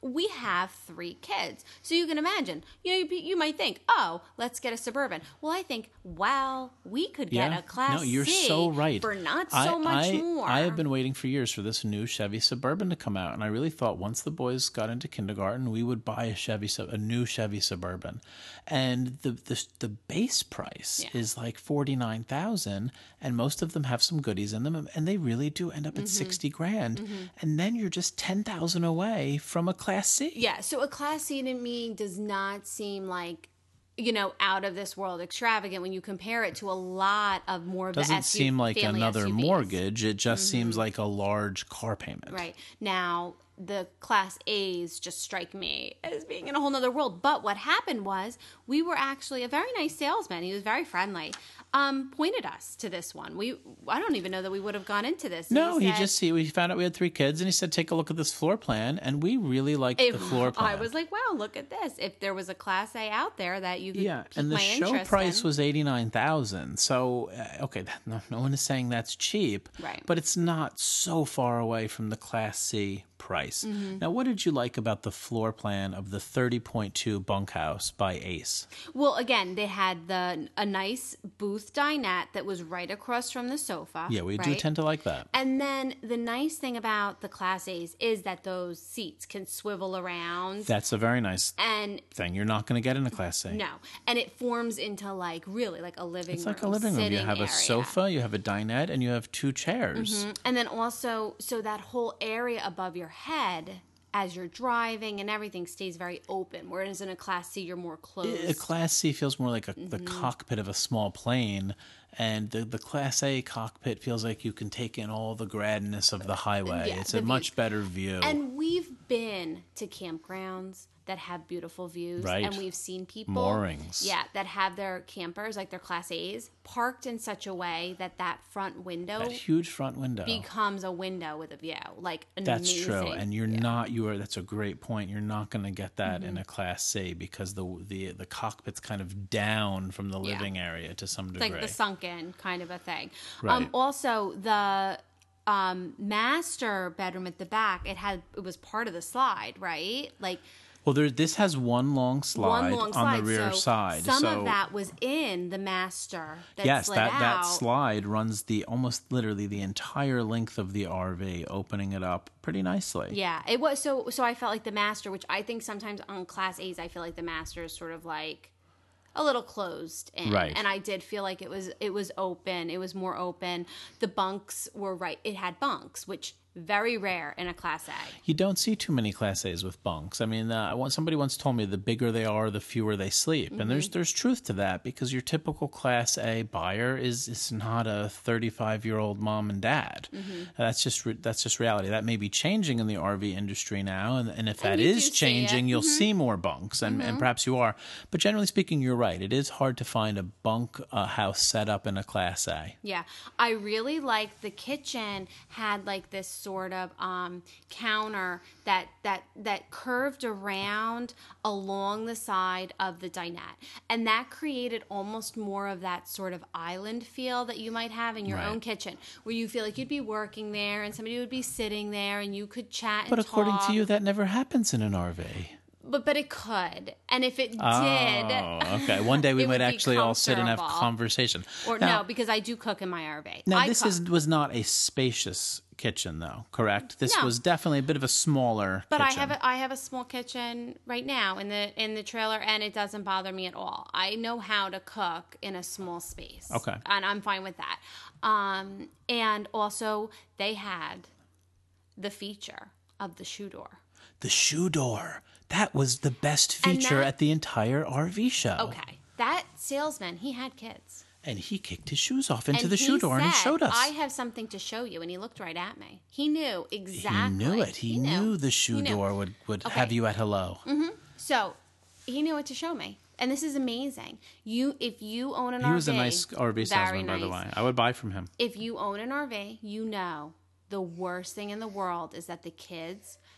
we have three kids. So you can imagine, you know, you, you might think, oh, let's get a Suburban. Well, I think, wow, we could get Yeah. a Class No, you're C so right. for not I, so much I, more. I have been waiting for years for this new Chevy Suburban to come out, and I really thought once the boys got into kindergarten, we would buy a Chevy, Sub- a new Chevy Suburban, and the the, the base price Yeah. is like forty nine thousand, and most of them have some goodies in them, and they really do end up at Mm-hmm. sixty grand, and then you're just ten thousand away from a Class C. Yeah, so a Class C to me does not seem like, you know, out of this world extravagant when you compare it to a lot of more of the Doesn't S U- seem like family another S U Vs. mortgage. It just seems like a large car payment. Right. Now, the Class A's just strike me as being in a whole nother world. But what happened was we were actually a very nice salesman. He was very friendly. Um, pointed us to this one. We I don't even know that we would have gone into this. No, he said- just he we found out we had three kids, and he said, "Take a look at this floor plan," and we really liked If- the floor plan. I was like, wow, look at this. If there was a Class A out there that you could yeah, pique and the my show interest price in. was eighty nine thousand. So uh, okay, no, no one is saying that's cheap, Right. But it's not so far away from the Class C price. Mm-hmm. Now, what did you like about the floor plan of the thirty point two bunkhouse by Ace? Well, again, they had the a nice booth dinette that was right across from the sofa. Yeah, we do right? tend to like that. And then the nice thing about the Class A's is that those seats can swivel around. That's a very nice and thing. You're not going to get in a Class C. no, and it forms into like really like a living It's room. like a living room. You sitting have a area. sofa, you have a dinette, and you have two chairs. And then also, so that whole area above your head as you're driving and everything stays very open. Whereas in a Class C, you're more closed. A Class C feels more like a, the Mm-hmm. cockpit of a small plane, and the, the Class A cockpit feels like you can take in all the grandness of the highway. Yeah, it's the a much views. better view. And we've been to campgrounds that have beautiful views. Right. And we've seen people. Moorings. Yeah, that have their campers, like their Class A's, parked in such a way that that front window that huge front window. becomes a window with a view. Like an That's amazing, true, and you're yeah. not. You are. That's a great point. You're not going to get that Mm-hmm. in a Class C because the the the cockpit's kind of down from the Yeah. living area to some It's degree. like the sunken kind of a thing. Right. Um, also, the um, master bedroom at the back, it had it was part of the slide, right? Like well, there. This has one long slide one long slide on the rear so side. Some so of that was in the master. That yes, slid that, out. that slide runs the almost literally the entire length of the R V, opening it up pretty nicely. Yeah, it was so. So I felt like the master, which I think sometimes on Class A's, I feel like the master is sort of like a little closed in, Right. and I did feel like it was it was open. It was more open. The bunks were right. It had bunks, which very rare in a Class A. You don't see too many Class A's with bunks. I mean, uh, I want- somebody once told me the bigger they are, the fewer they sleep, and Mm-hmm. there's there's truth to that because your typical Class A buyer is is not a thirty-five year old mom and dad. Mm-hmm. That's just re- that's just reality. That may be changing in the R V industry now, and, and if that And you is do see changing, it. you'll Mm-hmm. see more bunks, and, and perhaps you are. But generally speaking, you're right. It is hard to find a bunk uh, house set up in a Class A. Yeah, I really liked the kitchen had like this sort of um, counter that that that curved around along the side of the dinette, and that created almost more of that sort of island feel that you might have in your Right. own kitchen, where you feel like you'd be working there and somebody would be sitting there and you could chat. And But according talk. to you, that never happens in an R V. but but it could, and if it did, Oh, okay. One day we it might would be actually all sit and have comfortable. conversation. or Now- no, because I do cook in my R V. Now, I this cook. is was not a spacious kitchen, though, correct? This No. was definitely a bit of a smaller But I kitchen. have a, I have a small kitchen right now in the in the trailer, and it doesn't bother me at all. I know how to cook in a small space. Okay. And I'm fine with that. Um, and also, they had the feature of the shoe door. The shoe door. That was the best And feature that- at the entire R V show. Okay. That salesman, he had kids. And he kicked his shoes off into and the he shoe door and he said, showed us. I have something to show you. And he looked right at me. He knew exactly. He knew it. He, knew. the shoe He knew. door would, would Okay. have you at hello. So he knew what to show me. And this is amazing. You, if you own an R V, He was a nice R V very salesman, by the nice. way. I would buy from him. If you own an R V, you know the worst thing in the world is that the kids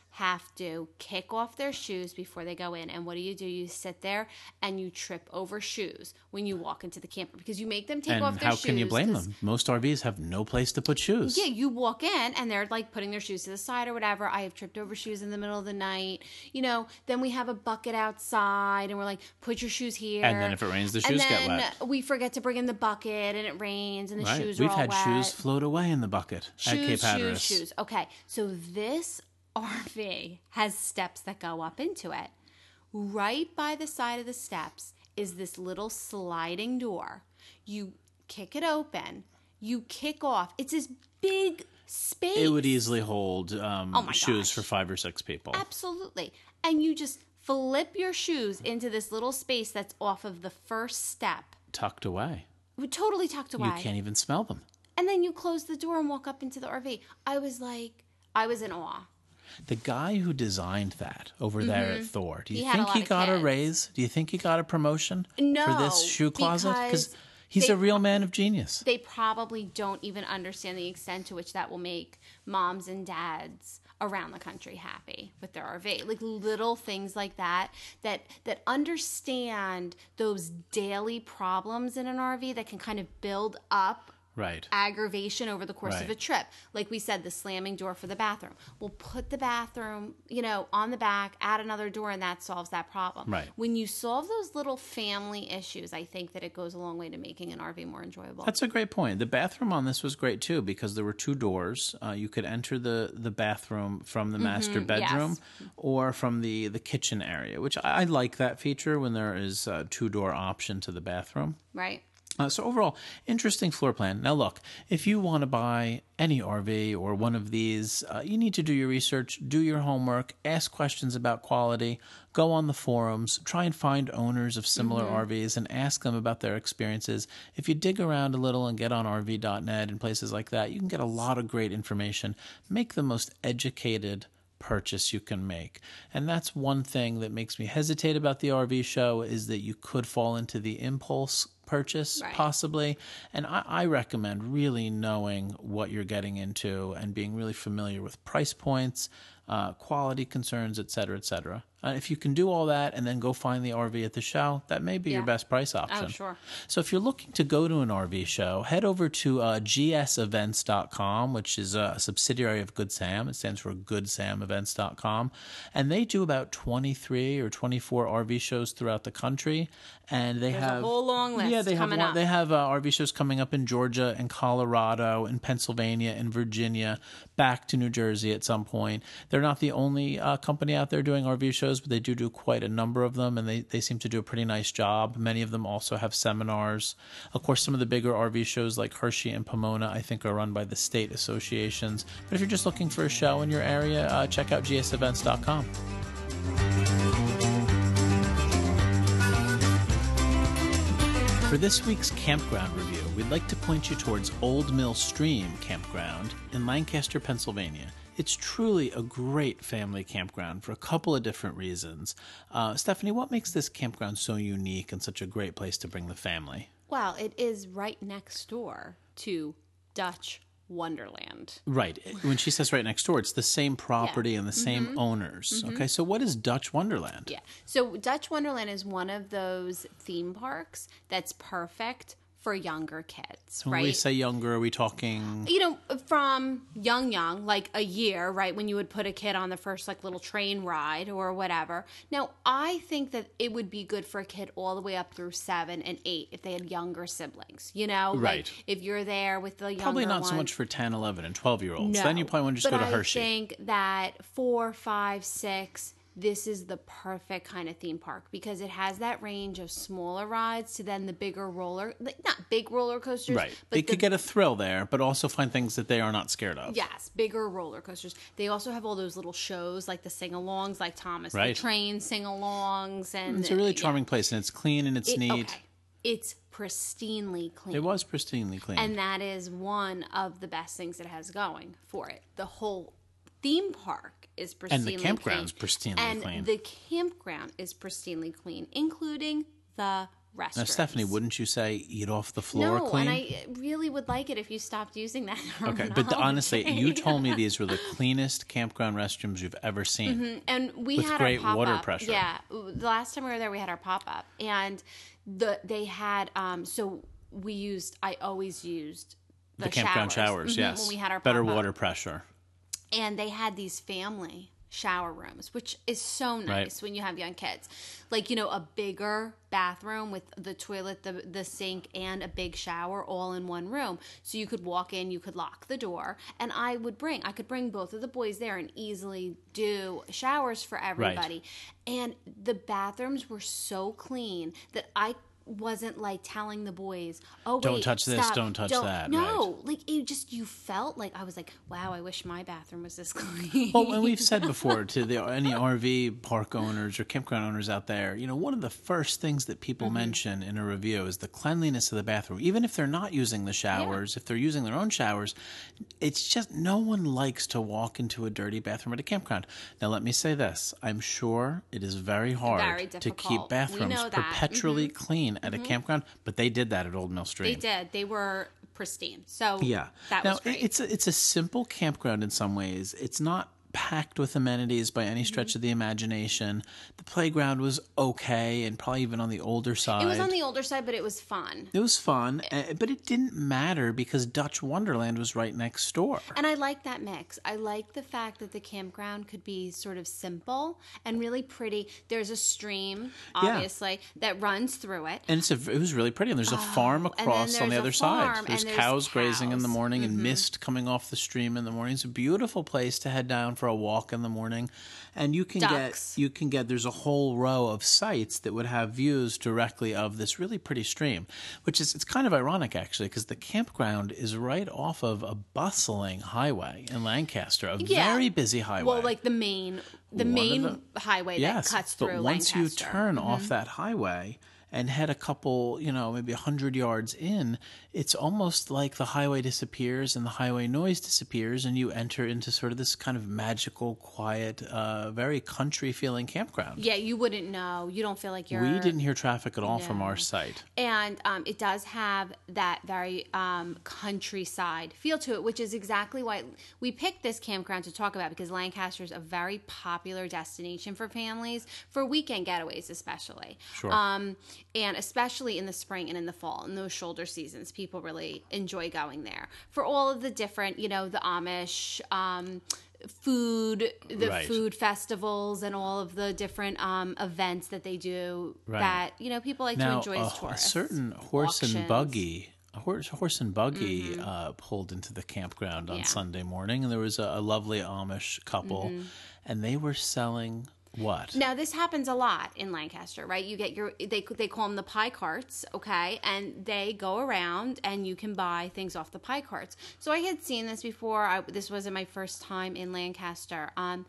have to kick off their shoes before they go in. And what do you do? You sit there and you trip over shoes when you walk into the camper because you make them take and off their shoes. And how can you blame them? Most R Vs have no place to put shoes. Yeah, you walk in and they're like putting their shoes to the side or whatever. I have tripped over shoes in the middle of the night. You know, then we have a bucket outside and we're like, put your shoes here. And then if it rains, the shoes get wet. And then we forget to bring in the bucket and it rains and the right. shoes We've are all had wet. shoes float away in the bucket shoes, at Cape Hatteras. Shoes, shoes. Okay, so this R V has steps that go up into it. Right by the side of the steps is this little sliding door. You kick it open. You kick off. It's this big space. It would easily hold um, oh my shoes gosh. for five or six people. Absolutely. And you just flip your shoes into this little space that's off of the first step. Tucked away. Totally tucked away. You can't even smell them. And then you close the door and walk up into the R V. I was like, I was in awe. The guy who designed that over mm-hmm. there at Thor, do you he think a he got kids. a raise? Do you think he got a promotion no, for this shoe closet? Because he's they, a real man of genius. They probably don't even understand the extent to which that will make moms and dads around the country happy with their R V. Like little things like that, that that understand those daily problems in an R V that can kind of build up right. aggravation over the course right. of a trip. Like we said, the slamming door for the bathroom. We'll put the bathroom, you know, on the back, add another door, and that solves that problem. Right. When you solve those little family issues, I think that it goes a long way to making an R V more enjoyable. That's a great point. The bathroom on this was great, too, because there were two doors. Uh, you could enter the, the bathroom from the master mm-hmm, bedroom yes. or from the, the kitchen area, which I, I like that feature when there is a two-door option to the bathroom. Right. Uh, so overall, interesting floor plan. Now look, if you want to buy any R V or one of these, uh, you need to do your research, do your homework, ask questions about quality, go on the forums, try and find owners of similar mm-hmm. R Vs and ask them about their experiences. If you dig around a little and get on R V dot net and places like that, you can get a lot of great information. Make the most educated purchase you can make. And that's one thing that makes me hesitate about the R V show is that you could fall into the impulse purchase right. possibly. And I, I recommend really knowing what you're getting into and being really familiar with price points, uh, quality concerns, et cetera, et cetera. Uh, if you can do all that and then go find the R V at the show, that may be yeah. your best price option. Oh, sure. So if you're looking to go to an R V show, head over to uh, G S events dot com, which is a subsidiary of Good Sam. It stands for good sam events dot com. And they do about twenty-three or twenty-four R V shows throughout the country. And they There's have a whole long list yeah, they coming have up. They have uh, R V shows coming up in Georgia and Colorado and Pennsylvania and Virginia, back to New Jersey at some point. They're not the only uh, company out there doing R V shows, but they do do quite a number of them, and they, they seem to do a pretty nice job. Many of them also have seminars. Of course, some of the bigger R V shows like Hershey and Pomona, I think, are run by the state associations. But if you're just looking for a show in your area, uh, check out G S events dot com. For this week's campground review, we'd like to point you towards Old Mill Stream Campground in Lancaster, Pennsylvania. It's truly a great family campground for a couple of different reasons. Uh, Stephanie, what makes this campground so unique and such a great place to bring the family? Well, it is right next door to Dutch Wonderland. Right. When she says right next door, it's the same property yeah. and the same mm-hmm. owners. Mm-hmm. Okay, so what is Dutch Wonderland? Yeah. So Dutch Wonderland is one of those theme parks that's perfect for younger kids, when right? When we say younger, are we talking... You know, from young, young, like a year, right? When you would put a kid on the first, like, little train ride or whatever. Now, I think that it would be good for a kid all the way up through seven and eight if they had younger siblings, you know? Right. Like, if you're there with the younger Probably not one. so much for ten, eleven, and twelve-year-olds. No, Then you probably want to just go to I Hershey. I think that four, five, six... this is the perfect kind of theme park because it has that range of smaller rides to then the bigger roller, not big roller coasters. Right. But they the, could get a thrill there, but also find things that they are not scared of. Yes, bigger roller coasters. They also have all those little shows like the sing-alongs, like Thomas right. the Train sing-alongs. And it's a really charming yeah. place, and it's clean and it's it, neat. Okay. It's pristinely clean. It was pristinely clean. And that is one of the best things it has going for it. The whole theme park is pristinely clean. And the campground's clean. pristinely and clean. And the campground is pristinely clean, including the restrooms. Now, Stephanie, wouldn't you say eat off the floor no, clean? and I really would like it if you stopped using that Okay, but the, honestly, you told me these were the cleanest campground restrooms you've ever seen. Mm-hmm. And we with had great our pop-up. water pressure. Yeah, the last time we were there, we had our pop-up. And the they had, um, so we used, I always used the, The campground showers, showers mm-hmm, yes. when we had our Better pop-up. water pressure. And they had these family shower rooms, which is so nice Right. when you have young kids. Like, you know, a bigger bathroom with the toilet, the the sink, and a big shower all in one room. So you could walk in, you could lock the door, and I would bring, I could bring both of the boys there and easily do showers for everybody. Right. And the bathrooms were so clean that I wasn't like telling the boys, oh wait, don't touch this, stop, don't touch don't. that. No, right. like it just, you felt like, I was like, wow, I wish my bathroom was this clean. Well, and we've said before to the, any R V park owners or campground owners out there, you know, one of the first things that people mm-hmm. mention in a review is the cleanliness of the bathroom. Even if they're not using the showers, yeah. if they're using their own showers, it's just no one likes to walk into a dirty bathroom at a campground. Now, let me say this. I'm sure it is very hard very to keep bathrooms perpetually mm-hmm. clean at mm-hmm. a campground, but they did that at Old Mill Stream. They did. They were pristine. So yeah, that now, was great. It's a, it's a simple campground in some ways. It's not packed with amenities by any stretch mm-hmm. of the imagination. The playground was okay and probably even on the older side. It was on the older side, but it was fun. It was fun, but it didn't matter because Dutch Wonderland was right next door. And I like that mix. I like the fact that the campground could be sort of simple and really pretty. There's a stream, obviously, yeah. that runs through it. And it's a, it was really pretty. And there's a oh, farm across on the other side. There's, there's cows, cows grazing in the morning mm-hmm. and mist coming off the stream in the morning. It's a beautiful place to head down for a walk in the morning, and you can Ducks. get you can get there's a whole row of sites that would have views directly of this really pretty stream, which is it's kind of ironic actually because the campground is right off of a bustling highway in Lancaster, a yeah. very busy highway. Well, like the main the One main the, highway yes, that cuts through but once Lancaster. you turn mm-hmm. off that highway and head a couple, you know, maybe a hundred yards in, it's almost like the highway disappears and the highway noise disappears, and you enter into sort of this kind of magical, quiet, uh, very country-feeling campground. Yeah, you wouldn't know. You don't feel like you're... We didn't hear traffic at all no. from our site. And um, it does have that very um, countryside feel to it, which is exactly why we picked this campground to talk about, because Lancaster is a very popular destination for families, for weekend getaways especially. Sure. Um, and especially in the spring and in the fall, in those shoulder seasons, people really enjoy going there for all of the different, you know, the Amish um, food, the right. food festivals, and all of the different um, events that they do right. that, you know, people like now, to enjoy as uh, tourists. A certain horse Auctions. and buggy. A horse, horse and buggy mm-hmm. uh, pulled into the campground on yeah. Sunday morning, and there was a, a lovely Amish couple, mm-hmm. and they were selling what? Now, this happens a lot in Lancaster, right? You get your, they they call them the pie carts, okay? And they go around and you can buy things off the pie carts. So I had seen this before. I, this wasn't my first time in Lancaster. Um,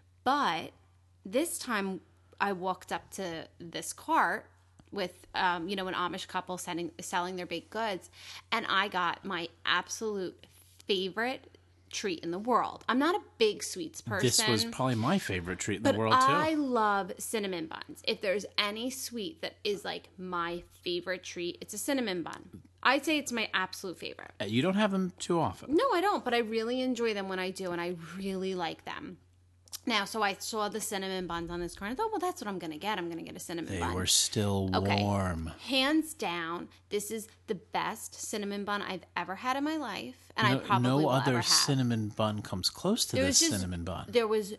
but this time I walked up to this cart with, um, you know, an Amish couple selling, selling their baked goods. And I got my absolute favorite treat in the world. I'm not a big sweets person. This was probably my favorite treat in but the world too. I love cinnamon buns. If there's any sweet that is like my favorite treat, it's a cinnamon bun. I'd say it's my absolute favorite. You don't have them too often. No, I don't, but I really enjoy them when I do, and I really like them. Now, so I saw the cinnamon buns on this cart. I thought, well, that's what I'm going to get. I'm going to get a cinnamon they bun. They were still okay. warm. Hands down, this is the best cinnamon bun I've ever had in my life, and no, I probably no will other ever have. cinnamon bun comes close to there this just, cinnamon bun. There was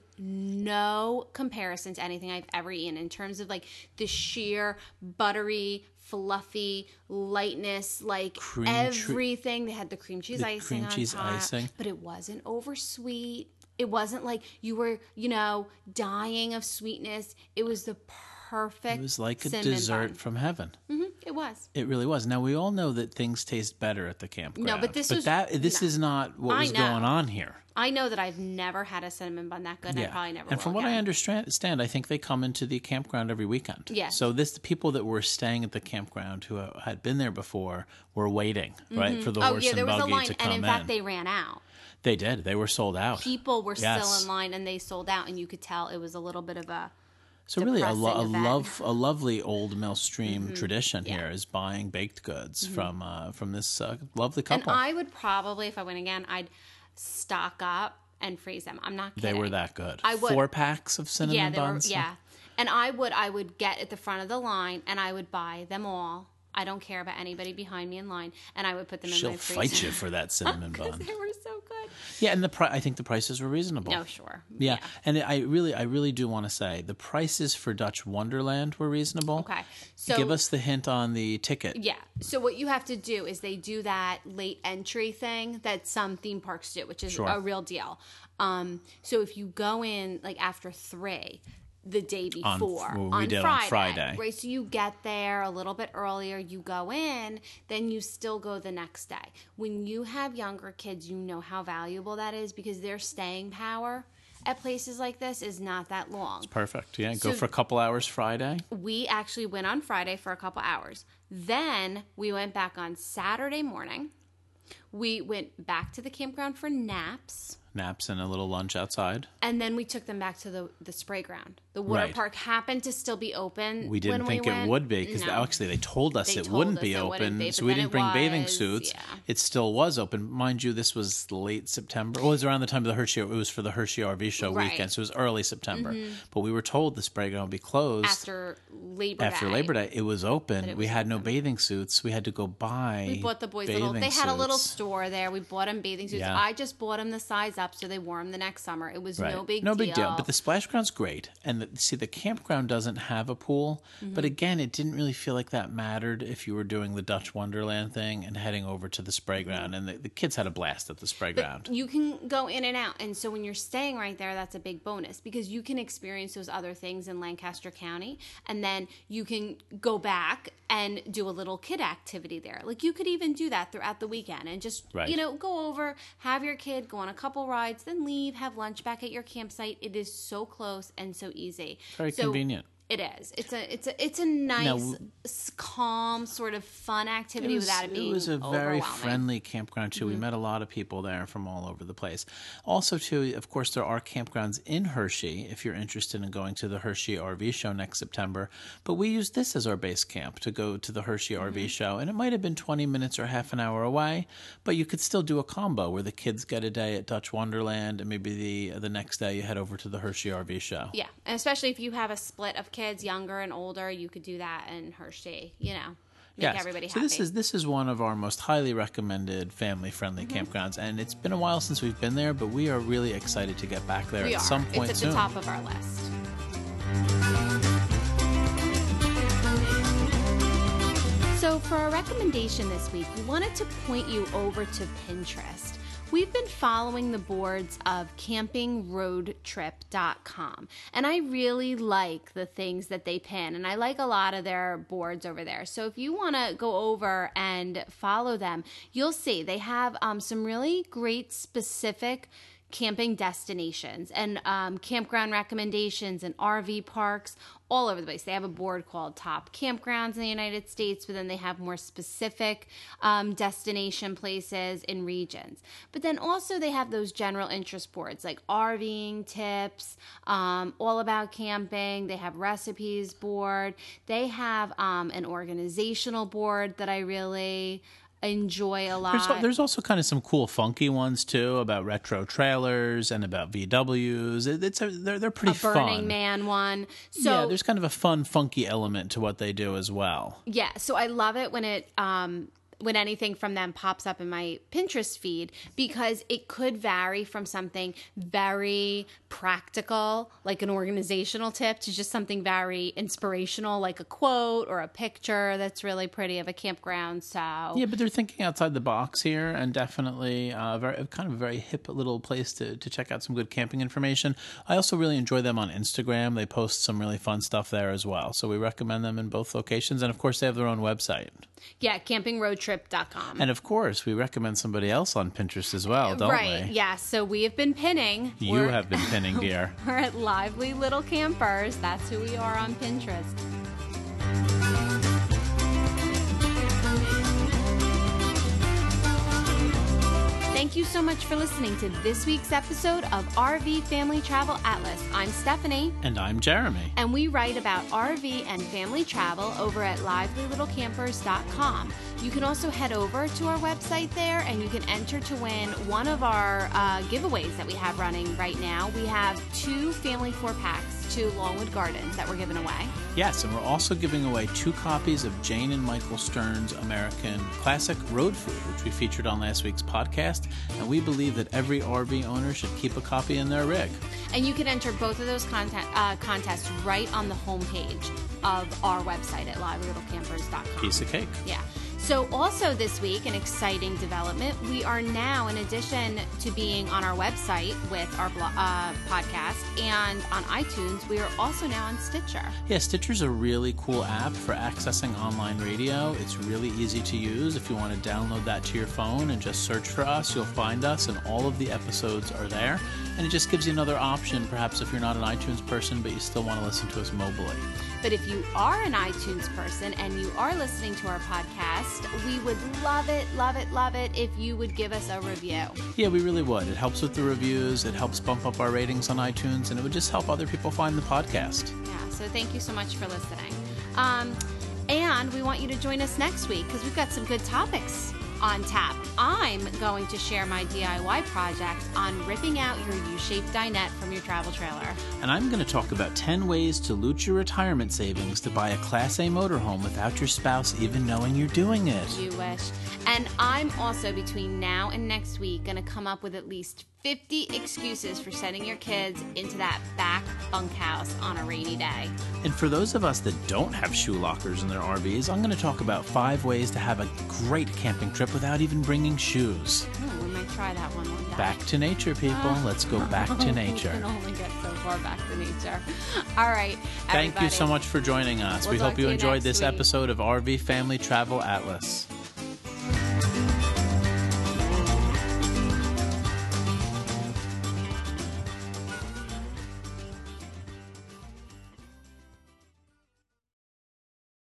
no comparison to anything I've ever eaten in terms of like the sheer buttery, fluffy lightness, like cream everything. They had the cream cheese the icing cream cheese on top, icing. but it wasn't over sweet. It wasn't like you were, you know, dying of sweetness. It was the perfect It was like a cinnamon dessert bun. from heaven. Mm-hmm, it was. It really was. Now, we all know that things taste better at the campground. No, but this but was... that This no. is not what I was know. going on here. I know that I've never had a cinnamon bun that good, and yeah. I probably never And will from what again. I understand, I think they come into the campground every weekend. Yes. So this, the people that were staying at the campground who had been there before were waiting, mm-hmm. right, for the oh, horse yeah, there and was buggy a line, to come and in fact, they ran out. They did. They were sold out. People were yes. still in line, and they sold out, and you could tell it was a little bit of a So really, a, lo- a depressing event. love, a lovely old Millstream mm-hmm. tradition Yeah. here is buying baked goods mm-hmm. from uh, from this uh, lovely And couple. I would probably, if I went again, I'd stock up and freeze them. I'm not kidding. They were that good. I would. Four packs of cinnamon yeah, they buns. Were, yeah, and I would, I would get at the front of the line, and I would buy them all. I don't care about anybody behind me in line, and I would put them She'll in my freezer. She'll fight you for that cinnamon bun. They were so good. Yeah, and the pri- I think the prices were reasonable. No, sure. Yeah, yeah. and I really, I really do want to say the prices for Dutch Wonderland were reasonable. Okay, so give us the hint on the ticket. Yeah, so what you have to do is they do that late entry thing that some theme parks do, which is Sure. a real deal. Um, so if you go in like after three. The day before on, well, on, we did Friday, on Friday, right? So you get there a little bit earlier, you go in, then you still go the next day. When you have younger kids, you know how valuable that is because their staying power at places like this is not that long. It's perfect. Yeah, So go for a couple hours Friday. We actually went on Friday for a couple hours. Then we went back on Saturday morning. We went back to the campground for naps. Naps and a little lunch outside. And then we took them back to the the spray ground. The water Right. park happened to still be open. We didn't when think we it went. would be because No. actually they told us They it told wouldn't us be it open, wouldn't be, so but we then didn't it bring bathing was, suits. yeah. It still was open, mind you. This was late September. Well, it was around the time of the Hershey. It was for the Hershey R V show Right. weekend, so it was early September. But we were told the spray ground would be closed After Labor after Day. Labor Day. It was open. it we was had no bathing suits. We had to go buy. We bought the boys bathing little. They had a little suits. store there. We bought them bathing suits. Yeah. I just bought them the size up so they wore them the next summer. It was Right. no big no deal. big deal. But the splash ground's great, and the, see the campground doesn't have a pool. Mm-hmm. But again, it didn't really feel like that mattered if you were doing the Dutch Wonderland thing and heading over to the spray ground. And the, the kids had a blast at the spray ground. You can go in and out. And so when you're staying right there, that's a big bonus because you can experience those other things in Lancaster County. And then you can go back and do a little kid activity there. Like you could even do that throughout the weekend and just, Right. you know, go over, have your kid go on a couple rides, then leave, have lunch back at your campsite. It is so close and so easy. Very So convenient. It is. It's a it's a it's a nice, Now, s- calm sort of fun activity It was, without it being it was a very overwhelming. friendly campground too. Mm-hmm. We met a lot of people there from all over the place. Also, too, of course, there are campgrounds in Hershey if you're interested in going to the Hershey R V show next September. But we used this as our base camp to go to the Hershey Mm-hmm. R V show, and it might have been twenty minutes or half an hour away, but you could still do a combo where the kids get a day at Dutch Wonderland, and maybe the the next day you head over to the Hershey R V show. Yeah, and especially if you have a split of kids, younger and older, you could do that in Hershey. You know, make Yes. everybody so happy. this is this is one of our most highly recommended family-friendly Mm-hmm. campgrounds, and it's been a while since we've been there, but we are really excited to get back there we at are. some point it's at soon. the top of our list. So for our recommendation this week, we wanted to point you over to Pinterest. We've been following the boards of camping road trip dot com, and I really like the things that they pin, and I like a lot of their boards over there. So if you want to go over and follow them, you'll see they have um, some really great specific camping destinations and um, campground recommendations and R V parks all over the place. They have a board called Top Campgrounds in the United States, but then they have more specific um, destination places in regions. But then also they have those general interest boards like RVing tips, um, all about camping. They have recipes board. They have um, an organizational board that I really enjoy a lot. There's, al- there's also kind of some cool funky ones too about retro trailers and about V Ws. It, it's a, they're they're pretty a Burning fun. Man one. So yeah, there's kind of a fun, funky element to what they do as well. Yeah, so I love it when it um when anything from them pops up in my Pinterest feed because it could vary from something very practical, like an organizational tip, to just something very inspirational, like a quote or a picture that's really pretty of a campground. So Yeah, but they're thinking outside the box here, and definitely uh, very, kind of a very hip little place to, to check out some good camping information. I also really enjoy them on Instagram. They post some really fun stuff there as well. So we recommend them in both locations. And of course, they have their own website. yeah, camping road trip dot com. And of course, we recommend somebody else on Pinterest as well, don't right, we? yeah. So we have been pinning. You We're- have been pinning gear. We're at Lively Little Campers. That's who we are on Pinterest. Thank Thank you so much for listening to this week's episode of R V Family Travel Atlas. I'm Stephanie. And I'm Jeremy. And we write about R V and family travel over at lively little campers dot com. You can also head over to our website there and you can enter to win one of our uh, giveaways that we have running right now. We have two family four packs to Longwood Gardens that we're giving away. Yes, and we're also giving away two copies of Jane and Michael Stern's American classic Road Food, which we featured on last week's podcast, and we believe that every R V owner should keep a copy in their rig. And you can enter both of those content, uh, contests right on the homepage of our website at lively little campers dot com. Piece of cake. Yeah. So also this week, an exciting development, we are now, in addition to being on our website with our blog, uh, podcast and on iTunes, we are also now on Stitcher. Yeah, Stitcher's a really cool app for accessing online radio. It's really easy to use. If you want to download that to your phone and just search for us, you'll find us, and all of the episodes are there. And it just gives you another option, perhaps if you're not an iTunes person, but you still want to listen to us mobily. But if you are an iTunes person and you are listening to our podcast, we would love it, love it, love it if you would give us a review. Yeah, we really would. It helps with the reviews, it helps bump up our ratings on iTunes, and it would just help other people find the podcast. Yeah, so thank you so much for listening. Um, and we want you to join us next week because we've got some good topics on tap. I'm going to share my D I Y project on ripping out your U-shaped dinette from your travel trailer. And I'm going to talk about ten ways to loot your retirement savings to buy a Class A motorhome without your spouse even knowing you're doing it. You wish. And I'm also, between now and next week, going to come up with at least fifty excuses for sending your kids into that back bunkhouse on a rainy day. And for those of us that don't have shoe lockers in their R Vs, I'm going to talk about five ways to have a great camping trip without even bringing shoes. Ooh, we might try that one one day. Back to nature, people. Let's go back to nature. We can only get so far back to nature. All right, Thank everybody. you so much for joining us. We'll we talk hope to you you enjoyed next this week. episode of R V Family Travel Atlas.